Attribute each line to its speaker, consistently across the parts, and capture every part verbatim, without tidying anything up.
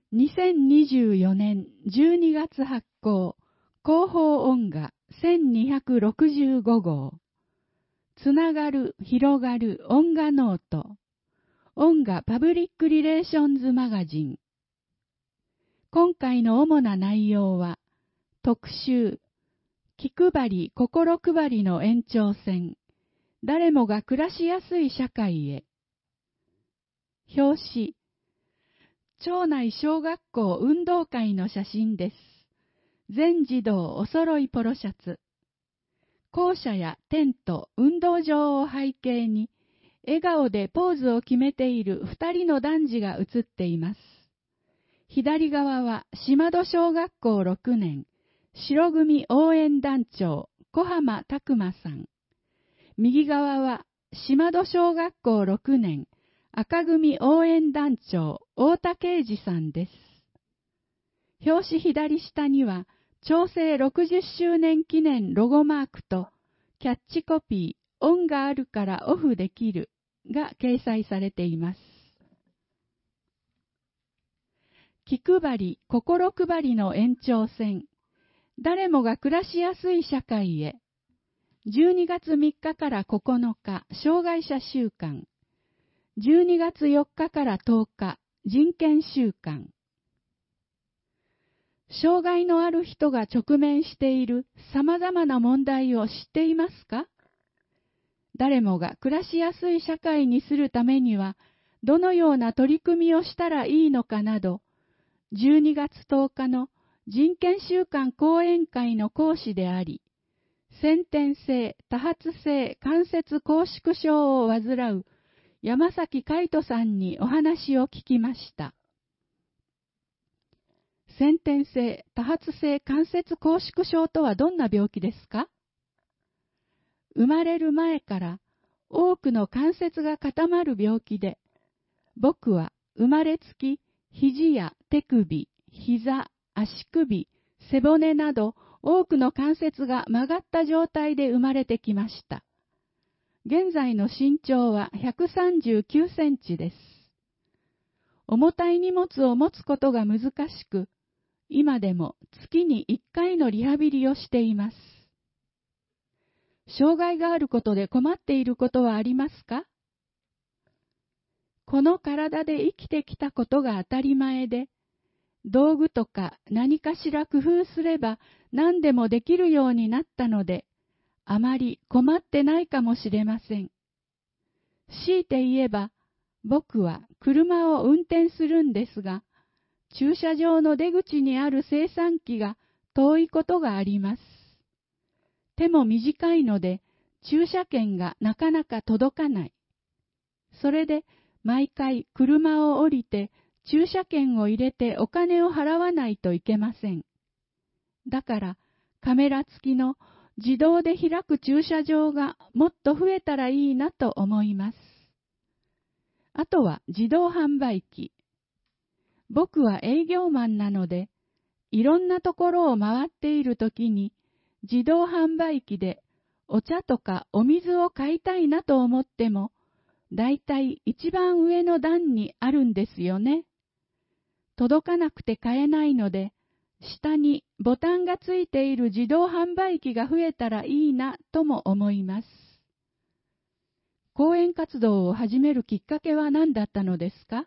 Speaker 1: にせんにじゅうよねんじゅうにがつ発行、広報音画せんにひゃくろくじゅうごごう。つながる、広がる音画ノート。音画パブリックリレーションズマガジン。今回の主な内容は、特集、気配り、心配りの延長線。誰もが暮らしやすい社会へ。表紙、町内小学校運動会の写真です。全児童お揃いポロシャツ。校舎やテント、運動場を背景に、笑顔でポーズを決めている二人の男児が写っています。左側は島戸小学校ろくねん、白組応援団長、小浜拓馬さん。右側は島戸小学校ろくねん、赤組応援団長、太田啓二さんです。表紙左下には、町政ろくじゅっしゅうねん記念ロゴマークと、キャッチコピー、恩があるからオフできるが掲載されています。気配り、心配りの延長線。誰もが暮らしやすい社会へ。じゅうにがつみっかからここのか、障害者週間。じゅうにがつよっかからとおか、人権週間。障害のある人が直面している様々な問題を知っていますか？誰もが暮らしやすい社会にするためには、どのような取り組みをしたらいいのかなど、じゅうにがつとおかの人権週間講演会の講師であり、先天性、多発性関節拘縮症を患う山崎海人さんにお話を聞きました。先天性、多発性関節拘縮症とはどんな病気ですか？生まれる前から多くの関節が固まる病気で、僕は生まれつき肘や手首、膝、足首、背骨など多くの関節が曲がった状態で生まれてきました。現在の身長はひゃくさんじゅうきゅうセンチです。重たい荷物を持つことが難しく、今でも月にいっかいのリハビリをしています。障害があることで困っていることはありますか？この体で生きてきたことが当たり前で、道具とか何かしら工夫すれば何でもできるようになったので、あまり困ってないかもしれません。強いて言えば、僕は車を運転するんですが、駐車場の出口にある精算機が遠いことがあります。手も短いので、駐車券がなかなか届かない。それで、毎回車を降りて、駐車券を入れてお金を払わないといけません。だから、カメラ付きの自動で開く駐車場がもっと増えたらいいなと思います。あとは自動販売機。僕は営業マンなので、いろんなところを回っているときに、自動販売機でお茶とかお水を買いたいなと思っても、だいたい一番上の段にあるんですよね。届かなくて買えないので、下にボタンがついている自動販売機が増えたらいいなとも思います。講演活動を始めるきっかけは何だったのですか？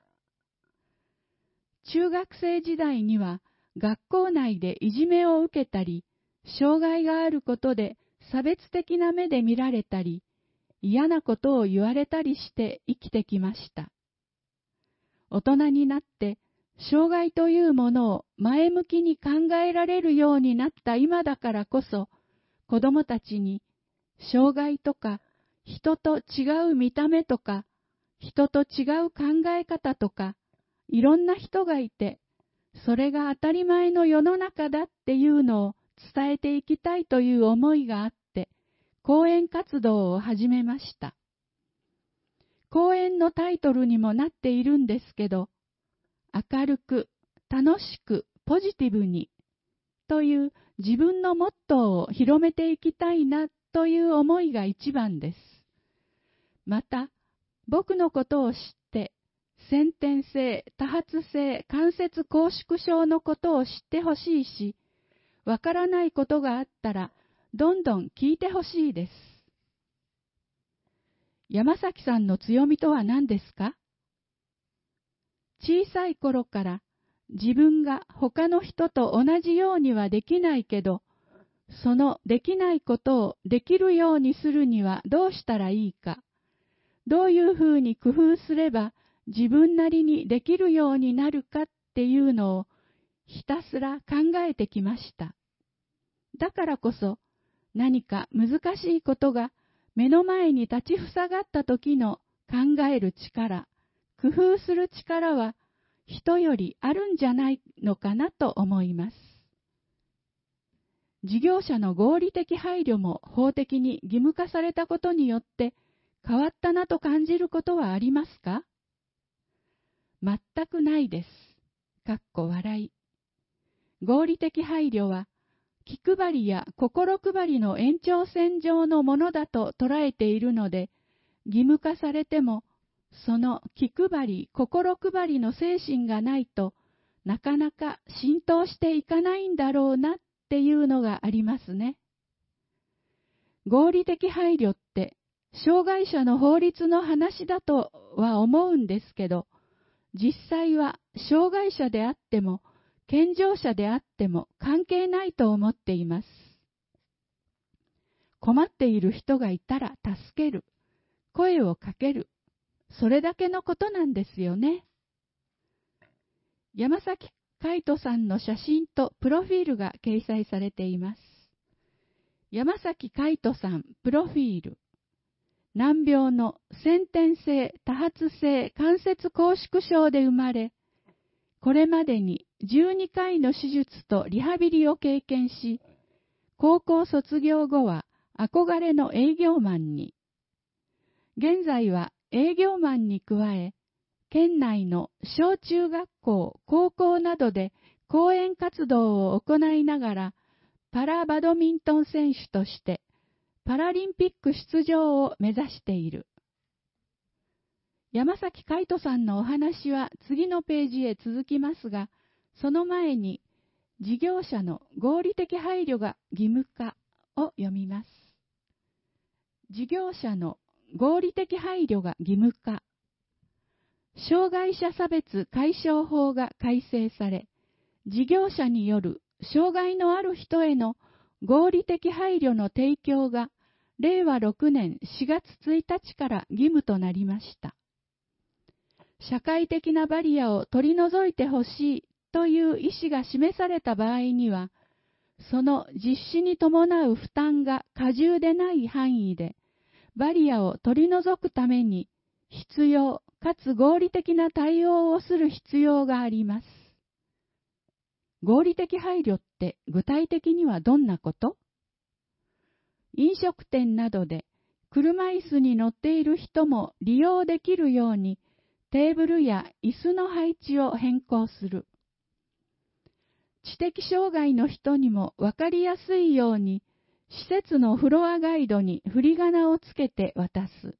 Speaker 1: 中学生時代には学校内でいじめを受けたり、障害があることで差別的な目で見られたり、嫌なことを言われたりして生きてきました。大人になって、障害というものを前向きに考えられるようになった今だからこそ、子供たちに、障害とか、人と違う見た目とか、人と違う考え方とか、いろんな人がいて、それが当たり前の世の中だっていうのを伝えていきたいという思いがあって、講演活動を始めました。講演のタイトルにもなっているんですけど、明るく、楽しく、ポジティブにという自分のモットーを広めていきたいなという思いが一番です。また、僕のことを知って先天性、多発性、関節拘縮症のことを知ってほしいし、わからないことがあったら、どんどん聞いてほしいです。山崎さんの強みとは何ですか？小さい頃から自分が他の人と同じようにはできないけど、そのできないことをできるようにするにはどうしたらいいか、どういうふうに工夫すれば自分なりにできるようになるかっていうのをひたすら考えてきました。だからこそ何か難しいことが目の前に立ちふさがった時の考える力、工夫する力は人よりあるんじゃないのかなと思います。事業者の合理的配慮も法的に義務化されたことによって変わったなと感じることはありますか？全くないです。かっこ笑い。合理的配慮は気配りや心配りの延長線上のものだと捉えているので、義務化されてもその気配り、心配りの精神がないとなかなか浸透していかないんだろうなっていうのがありますね。合理的配慮って障害者の法律の話だとは思うんですけど、実際は障害者であっても健常者であっても関係ないと思っています。困っている人がいたら助ける、声をかける、それだけのことなんですよね。山崎海人さんの写真とプロフィールが掲載されています。山崎海人さん、プロフィール。難病の先天性多発性関節拘縮症で生まれ、これまでにじゅうにかいの手術とリハビリを経験し、高校卒業後は憧れの営業マンに。現在は営業マンに加え、県内の小中学校、高校などで講演活動を行いながら、パラバドミントン選手としてパラリンピック出場を目指している。山崎海人さんのお話は次のページへ続きますが、その前に事業者の合理的配慮が義務化を読みます。事業者の合理的配慮が義務化。障害者差別解消法が改正され、事業者による障害のある人への合理的配慮の提供がれいわろくねんしがつついたちから義務となりました。社会的なバリアを取り除いてほしいという意思が示された場合には、その実施に伴う負担が過重でない範囲で、バリアを取り除くために必要かつ合理的な対応をする必要があります。合理的配慮って具体的にはどんなこと？飲食店などで車椅子に乗っている人も利用できるようにテーブルや椅子の配置を変更する。知的障害の人にも分かりやすいように施設のフロアガイドに振り仮名をつけて渡す。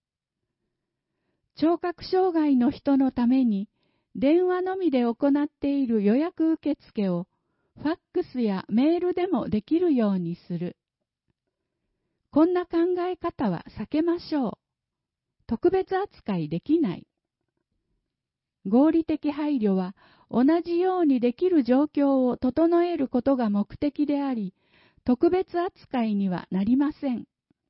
Speaker 1: 聴覚障害の人のために電話のみで行っている予約受付をファックスやメールでもできるようにする。こんな考え方は避けましょう。特別扱いできない。合理的配慮は同じようにできる状況を整えることが目的であり、特別扱いにはなりません。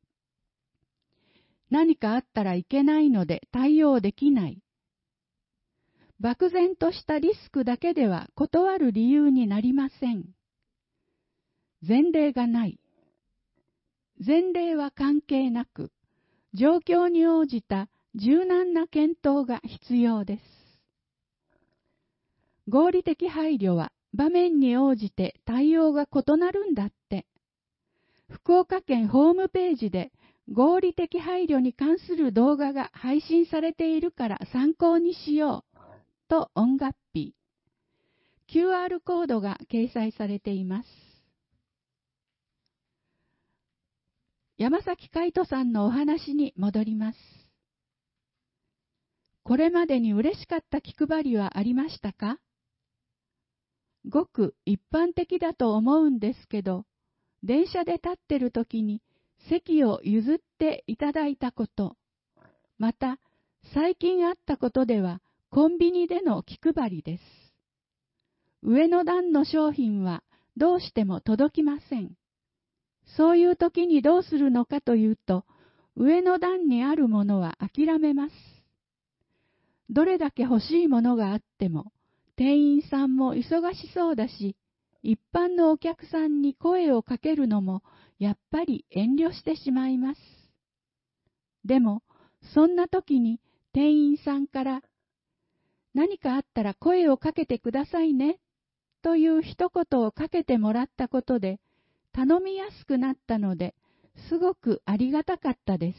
Speaker 1: 何かあったらいけないので対応できない。漠然としたリスクだけでは断る理由になりません。前例がない。前例は関係なく、状況に応じた柔軟な検討が必要です。合理的配慮は場面に応じて対応が異なるんだって。福岡県ホームページで合理的配慮に関する動画が配信されているから参考にしようと音楽日。キューアール コードが掲載されています。山崎海人さんのお話に戻ります。 これまでに嬉しかった気配りはありましたか？ごく一般的だと思うんですけど、電車で立ってる時に席を譲っていただいたこと、また最近あったことではコンビニでの気配りです。上の段の商品はどうしても届きません。そういう時にどうするのかというと、上の段にあるものは諦めます。どれだけ欲しいものがあっても、店員さんも忙しそうだし、一般のお客さんに声をかけるのもやっぱり遠慮してしまいます。でも、そんな時に店員さんから何かあったら声をかけてくださいねという一言をかけてもらったことで頼みやすくなったので、すごくありがたかったです。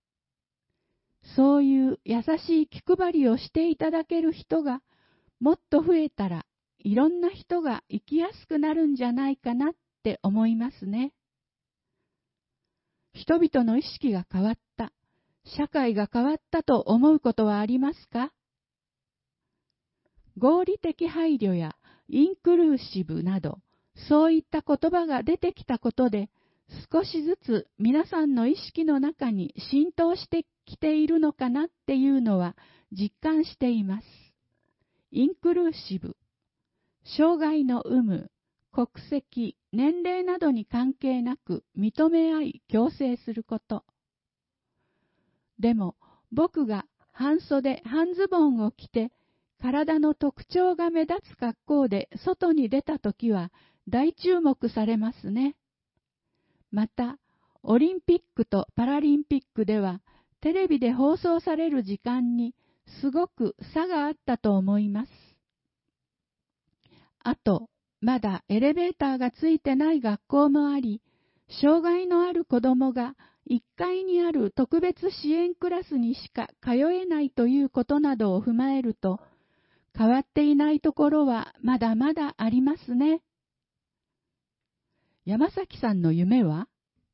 Speaker 1: そういう優しい気配りをしていただける人がもっと増えたら、いろんな人が生きやすくなるんじゃないかなって思いますね。人々の意識が変わった、社会が変わったと思うことはありますか？合理的配慮やインクルーシブなど、そういった言葉が出てきたことで、少しずつ皆さんの意識の中に浸透してきているのかなっていうのは実感しています。インクルーシブ、障害の有無、国籍、年齢などに関係なく認め合い共生すること。でも僕が半袖半ズボンを着て体の特徴が目立つ格好で外に出たときは大注目されますね。またオリンピックとパラリンピックではテレビで放送される時間にすごく差があったと思います。あと、まだエレベーターがついてない学校もあり、障害のある子どもがいっかいにある特別支援クラスにしか通えないということなどを踏まえると、変わっていないところはまだまだありますね。山崎さんの夢は？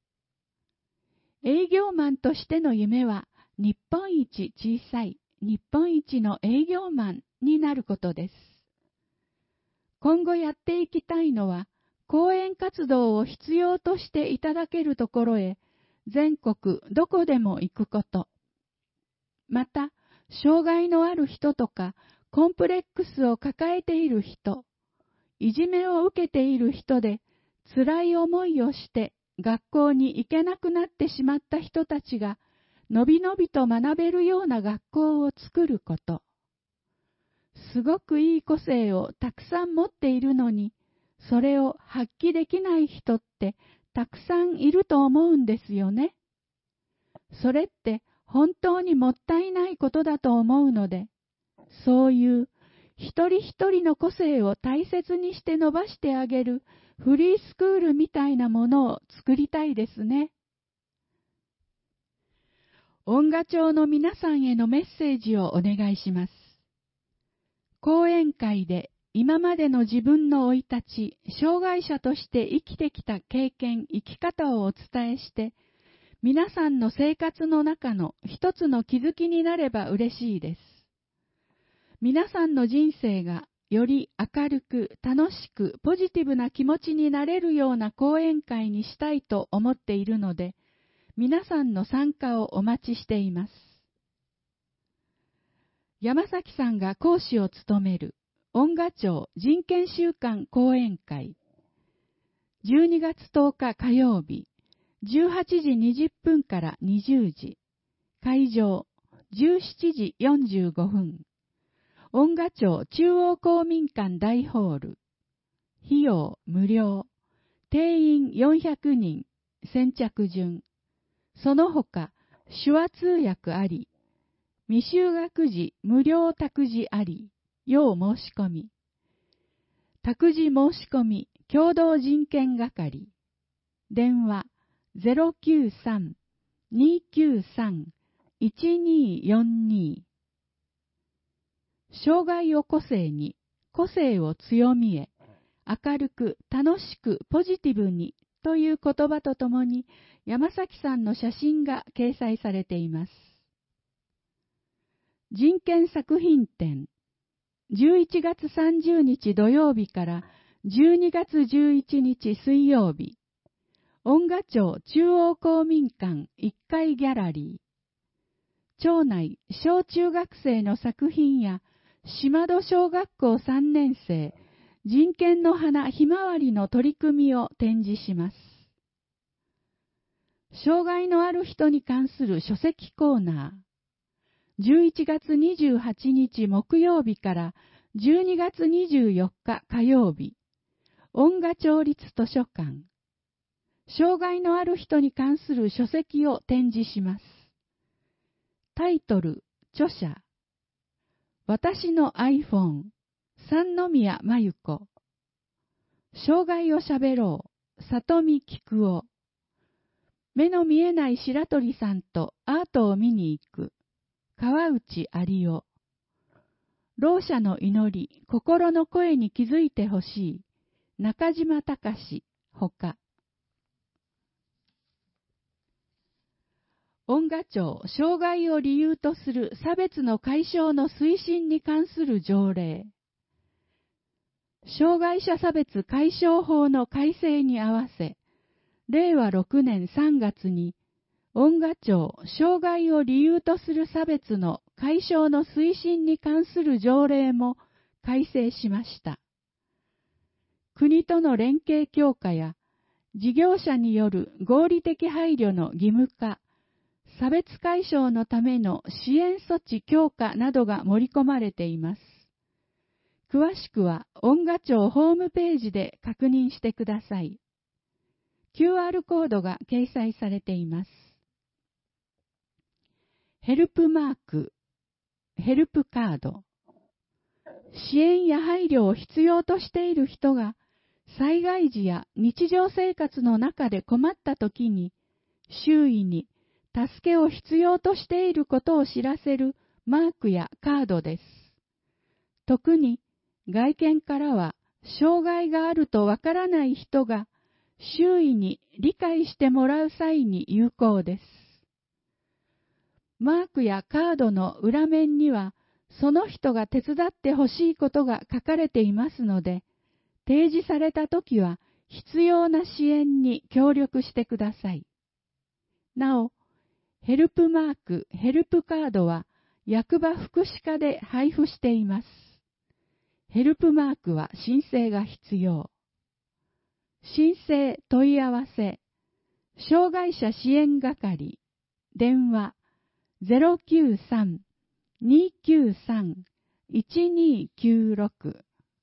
Speaker 1: 営業マンとしての夢は、日本一小さい日本一の営業マンになることです。今後やっていきたいのは、講演活動を必要としていただけるところへ、全国どこでも行くこと。また、障害のある人とか、コンプレックスを抱えている人、いじめを受けている人で、辛い思いをして学校に行けなくなってしまった人たちが、のびのびと学べるような学校を作ること。すごくいい個性をたくさん持っているのに、それを発揮できない人ってたくさんいると思うんですよね。それって本当にもったいないことだと思うので、そういう一人一人の個性を大切にして伸ばしてあげるフリースクールみたいなものを作りたいですね。音楽町の皆さんへのメッセージをお願いします。講演会で今までの自分の生い立ち、障害者として生きてきた経験、生き方をお伝えして、皆さんの生活の中の一つの気づきになれば嬉しいです。皆さんの人生がより明るく、楽しく、ポジティブな気持ちになれるような講演会にしたいと思っているので、皆さんの参加をお待ちしています。山崎さんが講師を務める音楽町人権週間講演会、じゅうにがつとおか火曜日、じゅうはちじにじゅっぷんからにじゅうじ、会場じゅうしちじよんじゅうごふん、音楽町中央公民館大ホール、費用無料、定員よんひゃくにん、先着順、その他手話通訳あり、未就学児無料託児あり、要申し込み。託児申し込み共同人権係。電話 ゼロきゅうさん にーきゅうさん いちにーよんにー。障害を個性に、個性を強みへ、明るく楽しくポジティブにという言葉とともに山崎さんの写真が掲載されています。 人権作品展、じゅういちがつさんじゅうにち土曜日からじゅうにがつじゅういちにち水曜日、恩賀町中央公民館いっかいギャラリー、町内小中学生の作品や島戸小学校さんねん生人権の花ひまわりの取り組みを展示します。障害のある人に関する書籍コーナー、じゅういちがつにじゅうはちにち木曜日からじゅうにがつにじゅうよっか火曜日、恩賀町立図書館、障害のある人に関する書籍を展示します。タイトル、著者、私の iPhone、三宮真由子、障害をしゃべろう、里見菊夫、目の見えない白鳥さんとアートを見に行く、川内有夫、ろう者の祈り、心の声に気づいてほしい、中島隆ほか。恩賀町障害を理由とする差別の解消の推進に関する条例、障害者差別解消法の改正に合わせ、れいわろくねんさんがつに恩賀町障害を理由とする差別の解消の推進に関する条例も改正しました。国との連携強化や事業者による合理的配慮の義務化、差別解消のための支援措置強化などが盛り込まれています。詳しくは恩賀町ホームページで確認してください。キューアール コードが掲載されています。ヘルプマーク、ヘルプカード。支援や配慮を必要としている人が災害時や日常生活の中で困った時に周囲に助けを必要としていることを知らせるマークやカードです。特に外見からは障害があるとわからない人が周囲に理解してもらう際に有効です。マークやカードの裏面にはその人が手伝ってほしいことが書かれていますので、提示されたときは必要な支援に協力してください。なお、ヘルプマーク、ヘルプカードは役場福祉課で配布しています。ヘルプマークは申請が必要。申請問い合わせ、障害者支援係、電話 ゼロきゅうさん にきゅうさん いちにきゅうろく。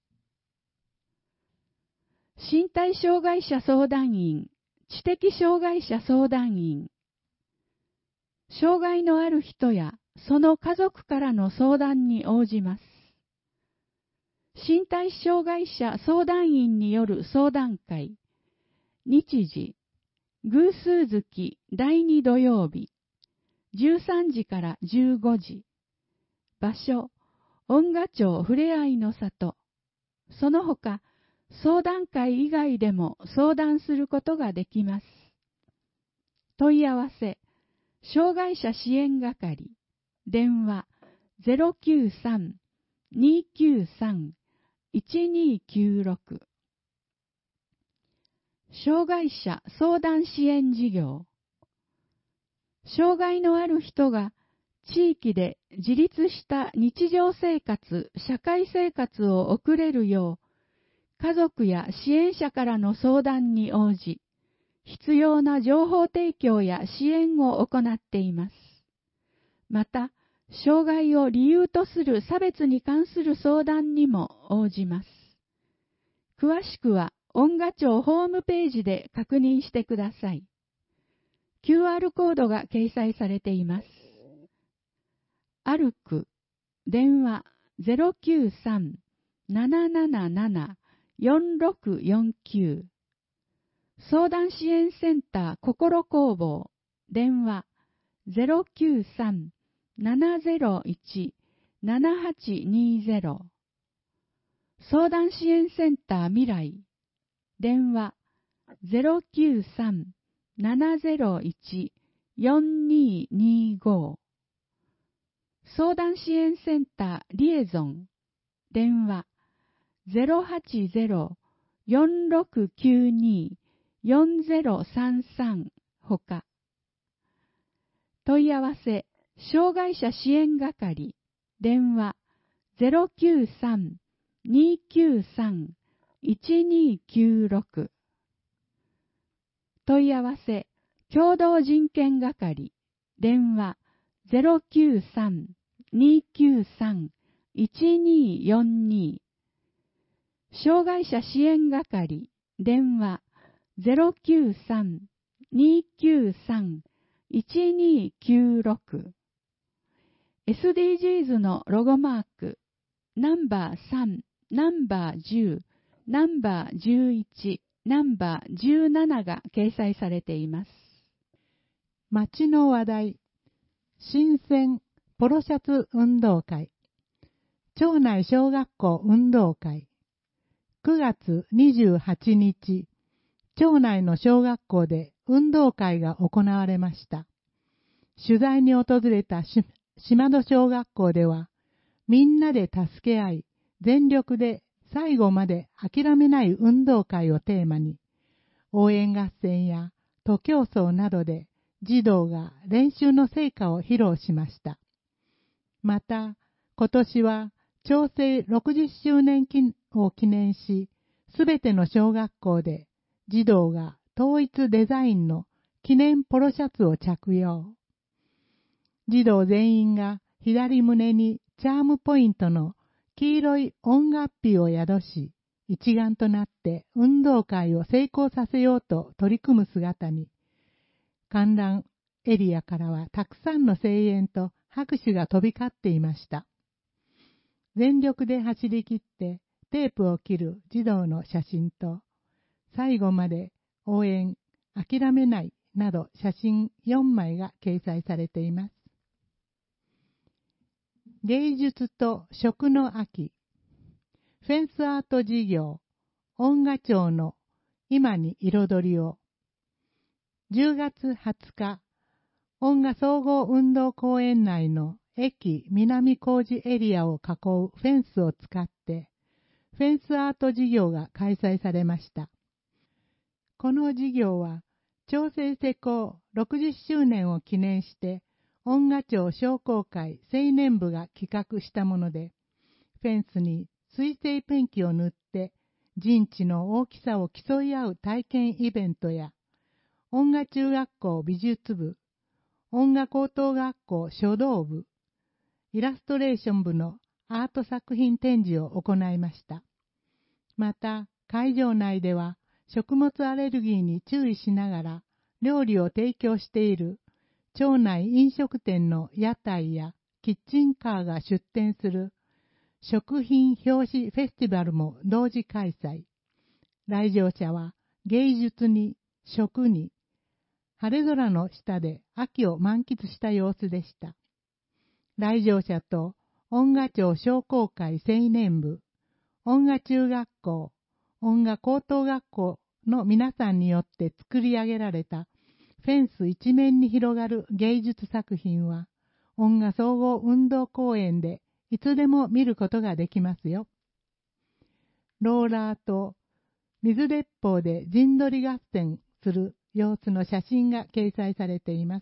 Speaker 1: 身体障害者相談員、知的障害者相談員、障害のある人やその家族からの相談に応じます。身体障害者相談員による相談会、日時、偶数月だいに土曜日、じゅうさんじからじゅうごじ、場所、恩賀町ふれあいの里、その他、相談会以外でも相談することができます。問い合わせ、障害者支援係、電話 ゼロきゅうさん にきゅうさん いちにきゅうろく。障害者相談支援事業。障害のある人が地域で自立した日常生活、社会生活を送れるよう、家族や支援者からの相談に応じ、必要な情報提供や支援を行っています。また、障害を理由とする差別に関する相談にも応じます。詳しくは、恩賀町ホームページで確認してください。キューアール コードが掲載されています。歩く、電話 ゼロきゅうさん ななななな よんろくよんきゅう。相談支援センター心工房、電話 ゼロきゅうさん ななゼロいち ななはちにゼロ。相談支援センター未来、電話 ゼロきゅうさん ななゼロいち よんににご。 相談支援センターリエゾン、電話 ゼロはちゼロ よんろくきゅうに よんゼロさんさん ほか、問い合わせ障害者支援係、電話 ゼロきゅうさん にきゅうさん いちにきゅうろく、問い合わせ共同人権係、電話 ゼロきゅうさん にきゅうさん いちによんに、障害者支援係、電話 ゼロきゅうさん にきゅうさん いちにきゅうろく、エスディージーズ のロゴマーク、ナンバーさん、ナンバーじゅう、ナンバーじゅういち、ナンバーじゅうななが掲載されています。
Speaker 2: 町の話題、新鮮ポロシャツ運動会、町内小学校運動会、くがつにじゅうはちにち、町内の小学校で運動会が行われました。取材に訪れた島戸小学校では、みんなで助け合い、全力で最後まで諦めない運動会をテーマに、応援合戦や徒競走などで児童が練習の成果を披露しました。また、今年は町政ろくじゅっしゅうねんを記念し、すべての小学校で児童が統一デザインの記念ポロシャツを着用。児童全員が左胸にチャームポイントの黄色い音楽旗を宿し、一丸となって運動会を成功させようと取り組む姿に、観覧エリアからはたくさんの声援と拍手が飛び交っていました。全力で走り切ってテープを切る児童の写真と、最後まで応援、諦めないなど写真よんまいが掲載されています。芸術と食の秋、フェンスアート事業、音楽町の今に彩りを、じゅうがつはつか、音楽総合運動公園内の駅南工事エリアを囲うフェンスを使って、フェンスアート事業が開催されました。この事業は、町政施行ろくじゅっしゅうねんを記念して、音楽町商工会青年部が企画したもので、フェンスに水性ペンキを塗って陣地の大きさを競い合う体験イベントや、音楽中学校美術部、音楽高等学校書道部、イラストレーション部のアート作品展示を行いました。また、会場内では食物アレルギーに注意しながら料理を提供している町内飲食店の屋台やキッチンカーが出店する食品表紙フェスティバルも同時開催。来場者は芸術に食に晴れ空の下で秋を満喫した様子でした。来場者と音楽町商工会青年部、音楽中学校、音楽高等学校の皆さんによって作り上げられたフェンス一面に広がる芸術作品は、音楽総合運動公園でいつでも見ることができますよ。ローラーと水鉄砲で陣取り合戦する様子の写真が掲載されています。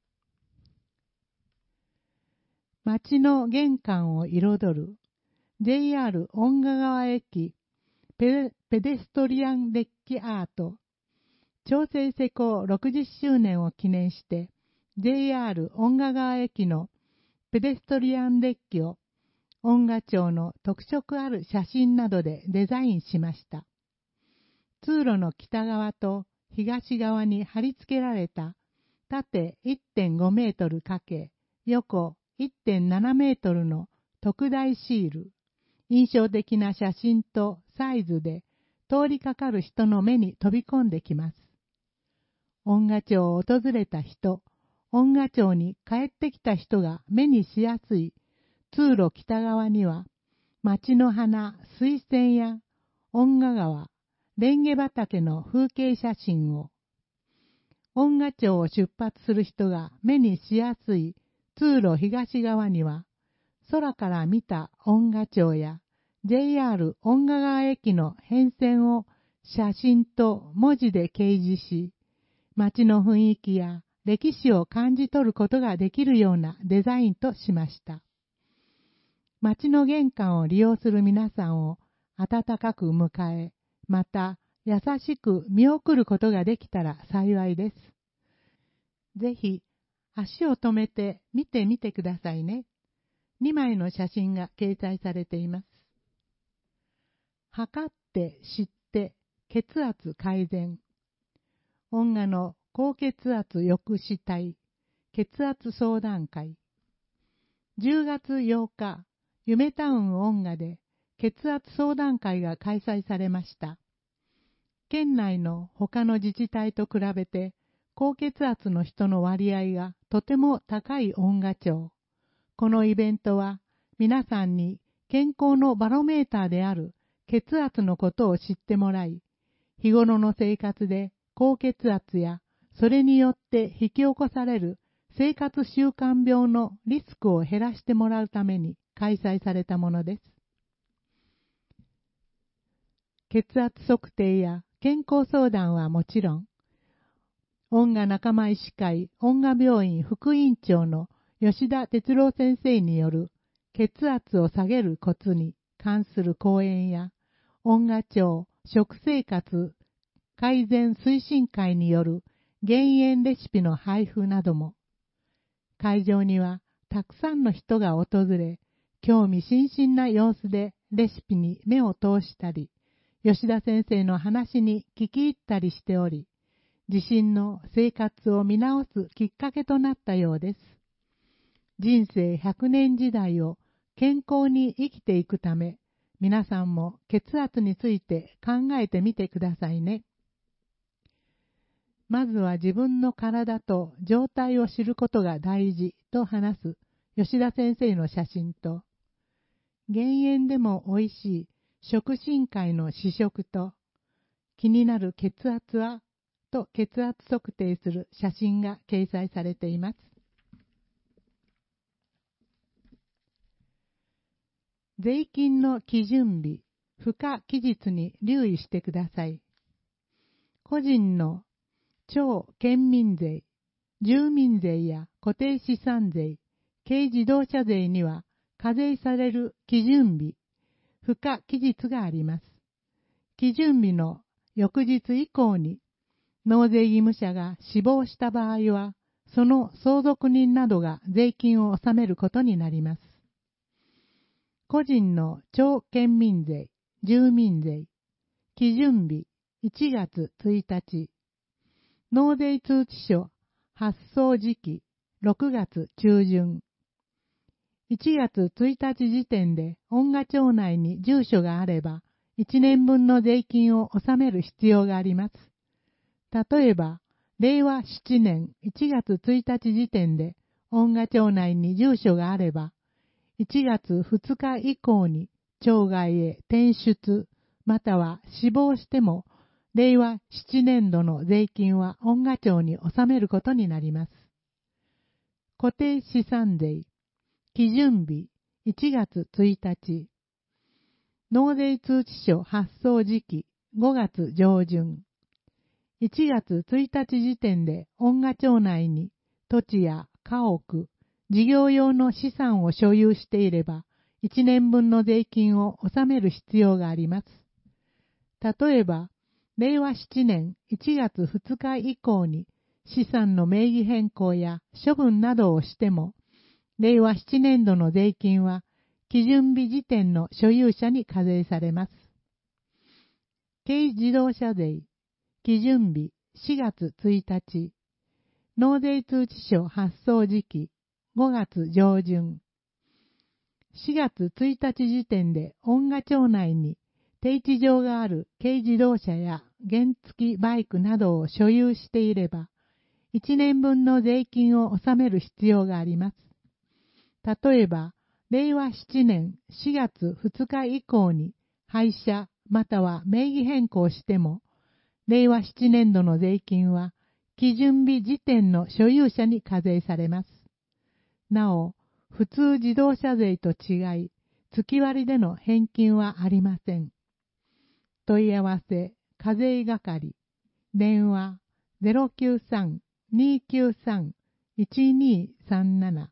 Speaker 2: 街の玄関を彩る ジェイアール 恩賀川駅ペデストリアンデッキアート、町政施行ろくじゅっしゅうねんを記念して ジェイアール 恩賀川駅のペデストリアンデッキを音楽町の特色ある写真などでデザインしました。通路の北側と東側に貼り付けられた縦 いってんごメートル×横 いってんななメートルの特大シール、印象的な写真とサイズで通りかかる人の目に飛び込んできます。音楽町を訪れた人、音楽町に帰ってきた人が目にしやすい通路北側には、町の花、水仙や恩賀川、レンゲ畑の風景写真を、音楽町を出発する人が目にしやすい通路東側には、空から見た恩賀町や ジェイアール 恩賀川駅の変遷を写真と文字で掲示し、街の雰囲気や歴史を感じ取ることができるようなデザインとしました。街の玄関を利用する皆さんを温かく迎え、また優しく見送ることができたら幸いです。ぜひ足を止めて見てみてくださいね。にまいの写真が掲載されています。測って知って血圧改善。恩賀の高血圧抑止隊血圧相談会。じゅうがつようか、夢タウン恩賀で血圧相談会が開催されました。県内の他の自治体と比べて高血圧の人の割合がとても高い恩賀町。このイベントは皆さんに健康のバロメーターである血圧のことを知ってもらい、日頃の生活で高血圧やそれによって引き起こされる生活習慣病のリスクを減らしてもらうために開催されたものです。血圧測定や健康相談はもちろん、恩賀仲間医師会恩賀病院副院長の吉田哲郎先生による血圧を下げるコツに関する講演や、恩賀町食生活改善推進会による減塩レシピの配布なども、会場にはたくさんの人が訪れ、興味津々な様子でレシピに目を通したり、吉田先生の話に聞き入ったりしており、自身の生活を見直すきっかけとなったようです。人生ひゃくねん時代を健康に生きていくため、皆さんも血圧について考えてみてくださいね。まずは自分の体と状態を知ることが大事と話す吉田先生の写真と、減塩でもおいしい食進会の試食と、気になる血圧はと血圧測定する写真が掲載されています。税金の基準日、付加期日に留意してください。個人の町県民税、住民税や固定資産税、軽自動車税には課税される基準日、付加期日があります。基準日の翌日以降に納税義務者が死亡した場合は、その相続人などが税金を納めることになります。個人の町県民税、住民税、基準日いちがつついたち、納税通知書発送時期ろくがつちゅうじゅん、いちがつついたち時点で恩賀町内に住所があれば、いちねんぶんの税金を納める必要があります。例えば、れいわしちねんいちがつついたち時点で恩賀町内に住所があれば、いちがつふつか以降に町外へ転出、または死亡しても、れいわしちねんどの税金は恩賀町に納めることになります。固定資産税、基準日いちがつついたち、納税通知書発送時期ごがつ上旬、いちがつついたち時点で恩賀町内に土地や家屋、事業用の資産を所有していれば、いちねんぶんの税金を納める必要があります。例えば、れいわしちねんいちがつふつか以降に資産の名義変更や処分などをしても、れいわしちねんどの税金は基準日時点の所有者に課税されます。軽自動車税、基準日しがつついたち、納税通知書発送時期ごがつ上旬、しがつついたち時点で恩賀町内に定置場がある軽自動車や原付バイクなどを所有していれば、いちねんぶんの税金を納める必要があります。例えば、れいわしちねんしがつふつか以降に廃車または名義変更しても、れいわしちねんどの税金は基準日時点の所有者に課税されます。 なお、普通自動車税と違い、月割での返金はありません。問い合わせ、課税係、電話 ゼロきゅうさん にーきゅうさん いちにーさんなな。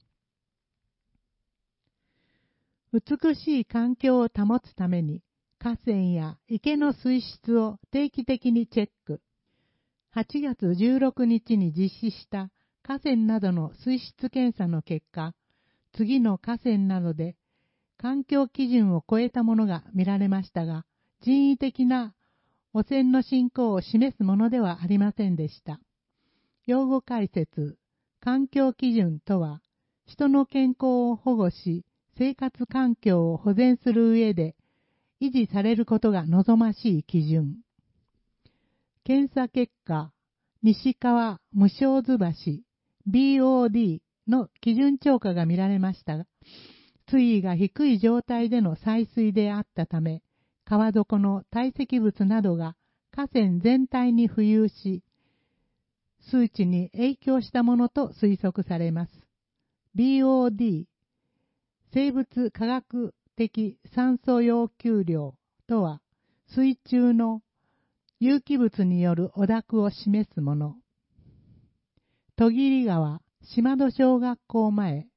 Speaker 2: 美しい環境を保つために、河川や池の水質を定期的にチェック。はちがつじゅうろくにちに実施した河川などの水質検査の結果、次の河川などで環境基準を超えたものが見られましたが、人為的な汚染の進行を示すものではありませんでした。用語解説、環境基準とは、人の健康を保護し、生活環境を保全する上で維持されることが望ましい基準。検査結果、西川無償図橋 ビーオーディー の基準超過が見られましたが、水位が低い状態での採水であったため、川底の堆積物などが河川全体に浮遊し、数値に影響したものと推測されます。ビーオーディー、生物化学的酸素要求量とは、水中の有機物による汚濁を示すもの。戸切川島戸小学校前、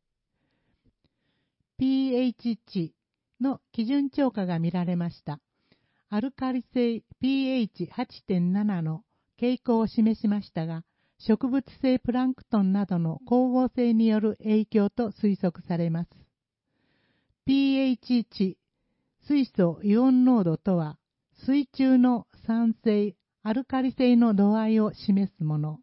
Speaker 2: ピーエイチ 値の基準超過が見られました。アルカリ性 ピーエイチはちてんなな の傾向を示しましたが、植物性プランクトンなどの光合成による影響と推測されます。ピーエイチ 値、水素イオン濃度とは、水中の酸性、アルカリ性の度合いを示すもの。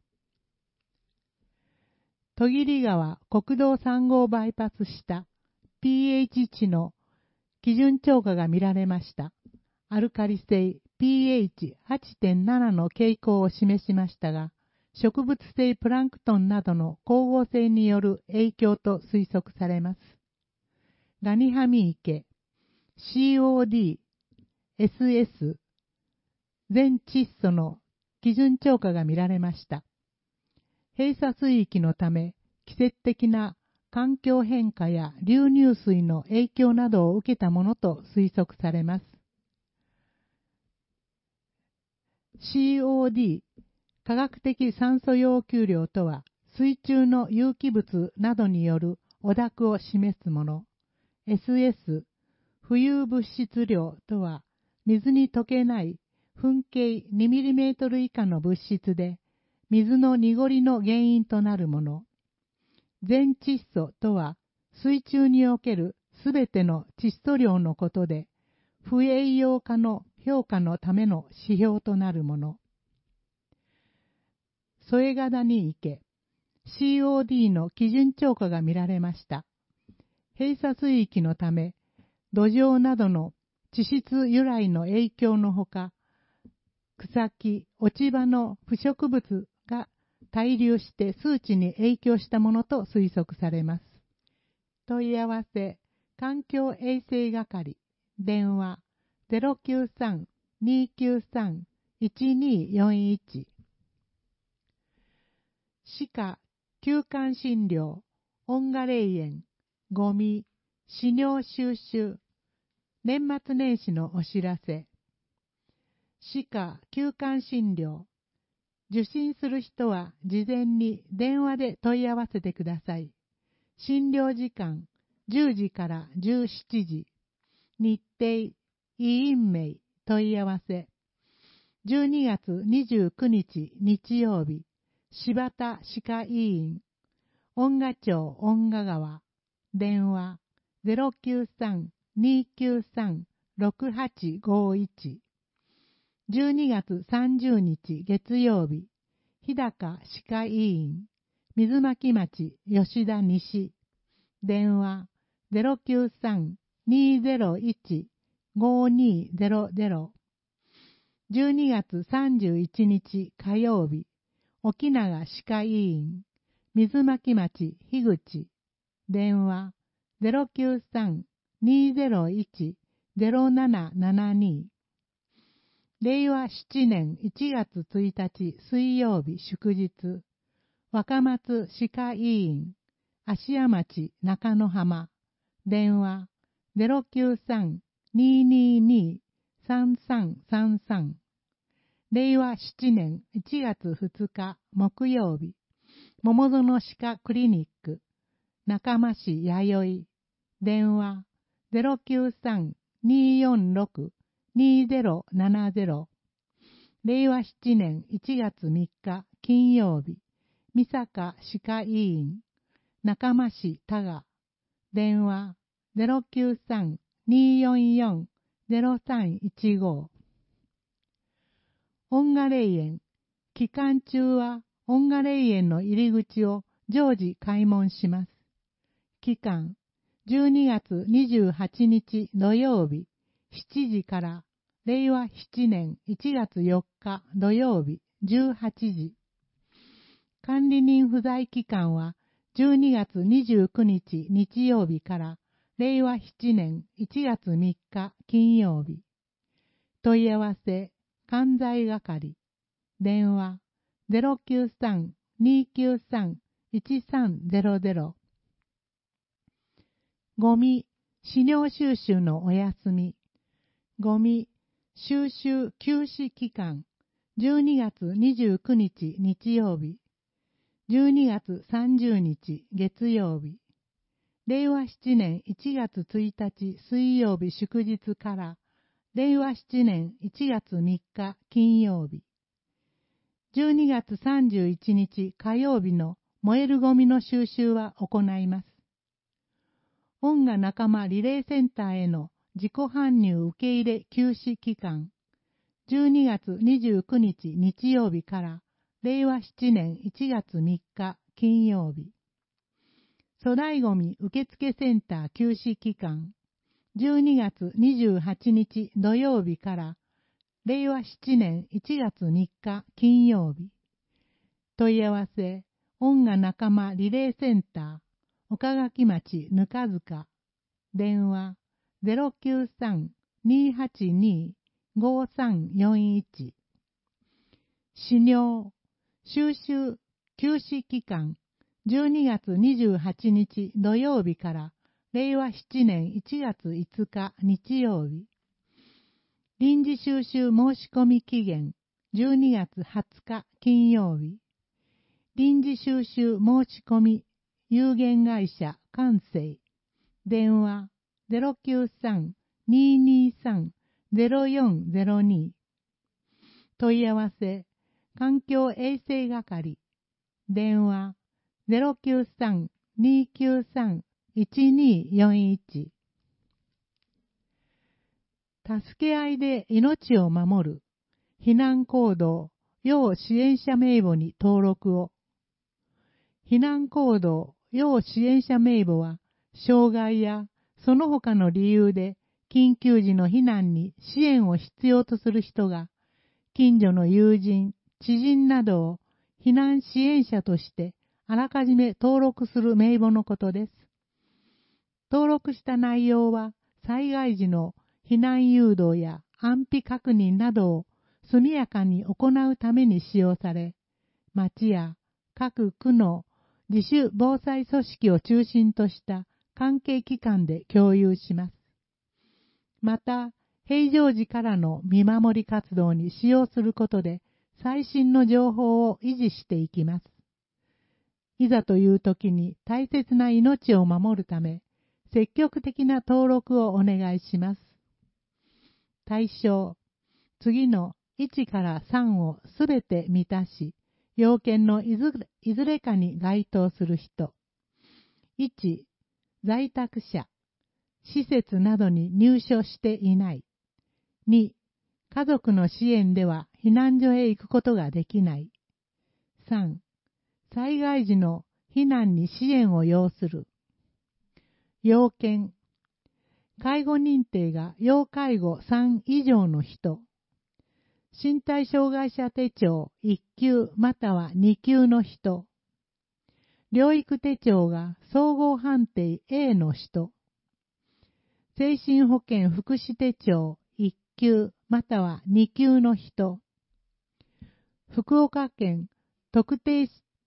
Speaker 2: 戸切川国道さん号バイパス下、ピーエイチ 値の基準超過が見られました。アルカリ性 ピーエイチはちてんなな の傾向を示しましたが、植物性プランクトンなどの光合成による影響と推測されます。ガニハミ池 シーオーディー、エスエス 全窒素の基準超過が見られました。閉鎖水域のため季節的な環境変化や流入水の影響などを受けたものと推測されます。シーオーディー、化学的酸素要求量とは、水中の有機物などによる汚濁を示すもの。エスエス、浮遊物質量とは、水に溶けない噴径 にミリメートル 以下の物質で、水の濁りの原因となるもの。全窒素とは、水中におけるすべての窒素量のことで、不栄養化の評価のための指標となるもの。添ヶ谷池 シーオーディー の基準超過が見られました。閉鎖水域のため、土壌などの地質由来の影響のほか、草木、落ち葉の腐食物が滞留して数値に影響したものと推測されます。問い合わせ、環境衛生係、電話 ゼロきゅうさん にーきゅうさん いちにーよんいち。歯科、休館診療、音画霊園、ゴミ、飼料収集、年末年始のお知らせ。歯科、休館診療。受診する人は事前に電話で問い合わせてください。診療時間じゅうじからじゅうしちじ。日程、医院名、問い合わせ。じゅうにがつにじゅうくにち日曜日、柴田歯科医院、音画町音画川、電話 ゼロきゅうさん にーきゅうさん ろくはちごいち。じゅうにがつさんじゅうにち月曜日、日高歯科医院、水巻町吉田西、電話 ゼロきゅうさん にーぜろいち ごにーぜろぜろ。じゅうにがつさんじゅういちにち火曜日、沖永歯科医院、水巻町樋口、電話 ゼロきゅうさん にーぜろいち ぜろななななに。れいわしちねんいちがつついたち水曜日祝日、若松歯科医院、 芦屋町中野浜、電話 ゼロきゅうさん にーにーにー さんさんさんさん。れいわななねんいちがつふつか木曜日、桃園歯科クリニック、中間市弥生、電話 ゼロきゅうさん にーよんろく にーぜろななぜろ。れいわななねんいちがつみっか金曜日、三坂歯科医院、中間市多賀、電話 ゼロきゅうさん にーよんよん ゼロさんいちご。恩賀霊園、期間中は恩賀霊園の入り口を常時開門します。期間、じゅうにがつにじゅうはちにち土曜日、しちじから、れいわななねんいちがつよっか土曜日、じゅうはちじ。管理人不在期間は、じゅうにがつにじゅうくにち日曜日から、れいわななねんいちがつみっか金曜日。問い合わせ、関西係、電話 ゼロきゅうさん にーきゅうさん いちさんゼロゼロ。ゴミ、資料収集のお休み。ゴミ、収集休止期間、じゅうにがつにじゅうくにち日曜日、じゅうにがつさんじゅうにち月曜日、れいわななねんいちがつついたち水曜日祝日から、れいわななねんいちがつみっか金曜日、じゅうにがつさんじゅういちにち火曜日の燃えるゴミの収集は行います。恩賀仲間リレーセンターへの自己搬入受け入れ休止期間、じゅうにがつにじゅうくにち日曜日かられいわななねんいちがつみっか金曜日。粗大ごみ受付センター休止期間、じゅうにがつにじゅうはちにち土曜日かられいわななねんいちがつみっか金曜日。問い合わせ、恩賀仲間リレーセンター、岡垣町ぬかづか、電話 ゼロきゅうさん にーはちにー ごさんよんいち。資料、収集休止期間、じゅうにがつにじゅうはちにち土曜日かられいわななねんいちがついつか日曜日。臨時収集申し込み期限、じゅうにがつはつか金曜日。臨時収集申し込み有限会社関西、電話 ゼロきゅうさん にーにーさん ゼロよんゼロに。問い合わせ、環境衛生係、電話 ゼロきゅうさん にーきゅうさん いちにーよんいち。助け合いで命を守る避難行動要支援者名簿に登録を。避難行動要支援者名簿は、障害やその他の理由で緊急時の避難に支援を必要とする人が、近所の友人、知人などを避難支援者としてあらかじめ登録する名簿のことです。登録した内容は、災害時の避難誘導や安否確認などを速やかに行うために使用され、町や各区の自主防災組織を中心とした関係機関で共有します。また、平常時からの見守り活動に使用することで最新の情報を維持していきます。いざという時に大切な命を守るため、積極的な登録をお願いします。対象、次のいちからさんをすべて満たし、要件のいずれ、いずれかに該当する人。いち、在宅者、施設などに入所していない。に、家族の支援では避難所へ行くことができない。さん、災害時の避難に支援を要する。要件、介護認定が要介護さん以上の人。身体障害者手帳いっきゅうまたはにきゅうの人。療育手帳が総合判定 エー の人。精神保健福祉手帳いっきゅうまたはにきゅうの人。福岡県特定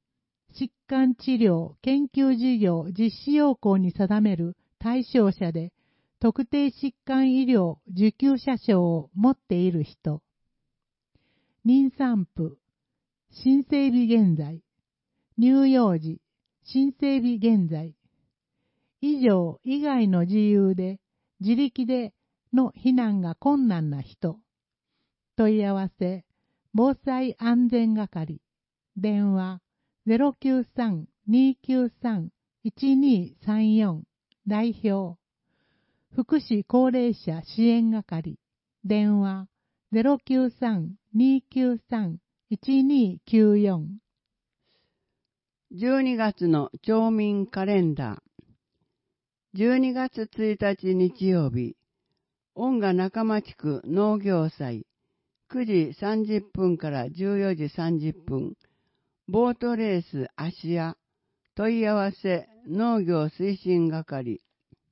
Speaker 2: 疾患治療研究事業実施要項に定める対象者で、特定疾患医療受給者証を持っている人、妊産婦、新生日現在、乳幼児、新生日現在、以上以外の自由で自力での避難が困難な人、問い合わせ、防災安全係、電話 ゼロきゅうさん にーきゅうさん いちにーさんよん 代表、福祉高齢者支援係、電話 ゼロきゅうさん にーきゅうさん いちにーきゅうよん。
Speaker 3: じゅうにがつの町民カレンダー。じゅうにがつついたち日曜日、恩賀中町区農業祭、くじさんじゅっぷんからじゅうよじさんじゅっぷん、ボートレース芦屋、問い合わせ農業推進係。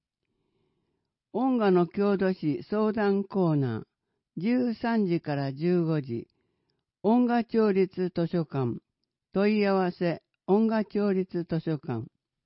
Speaker 3: 恩賀の郷土史相談コーナー、じゅうさんじからじゅうごじ、恩賀町立図書館、問い合わせ恩賀町立図書館。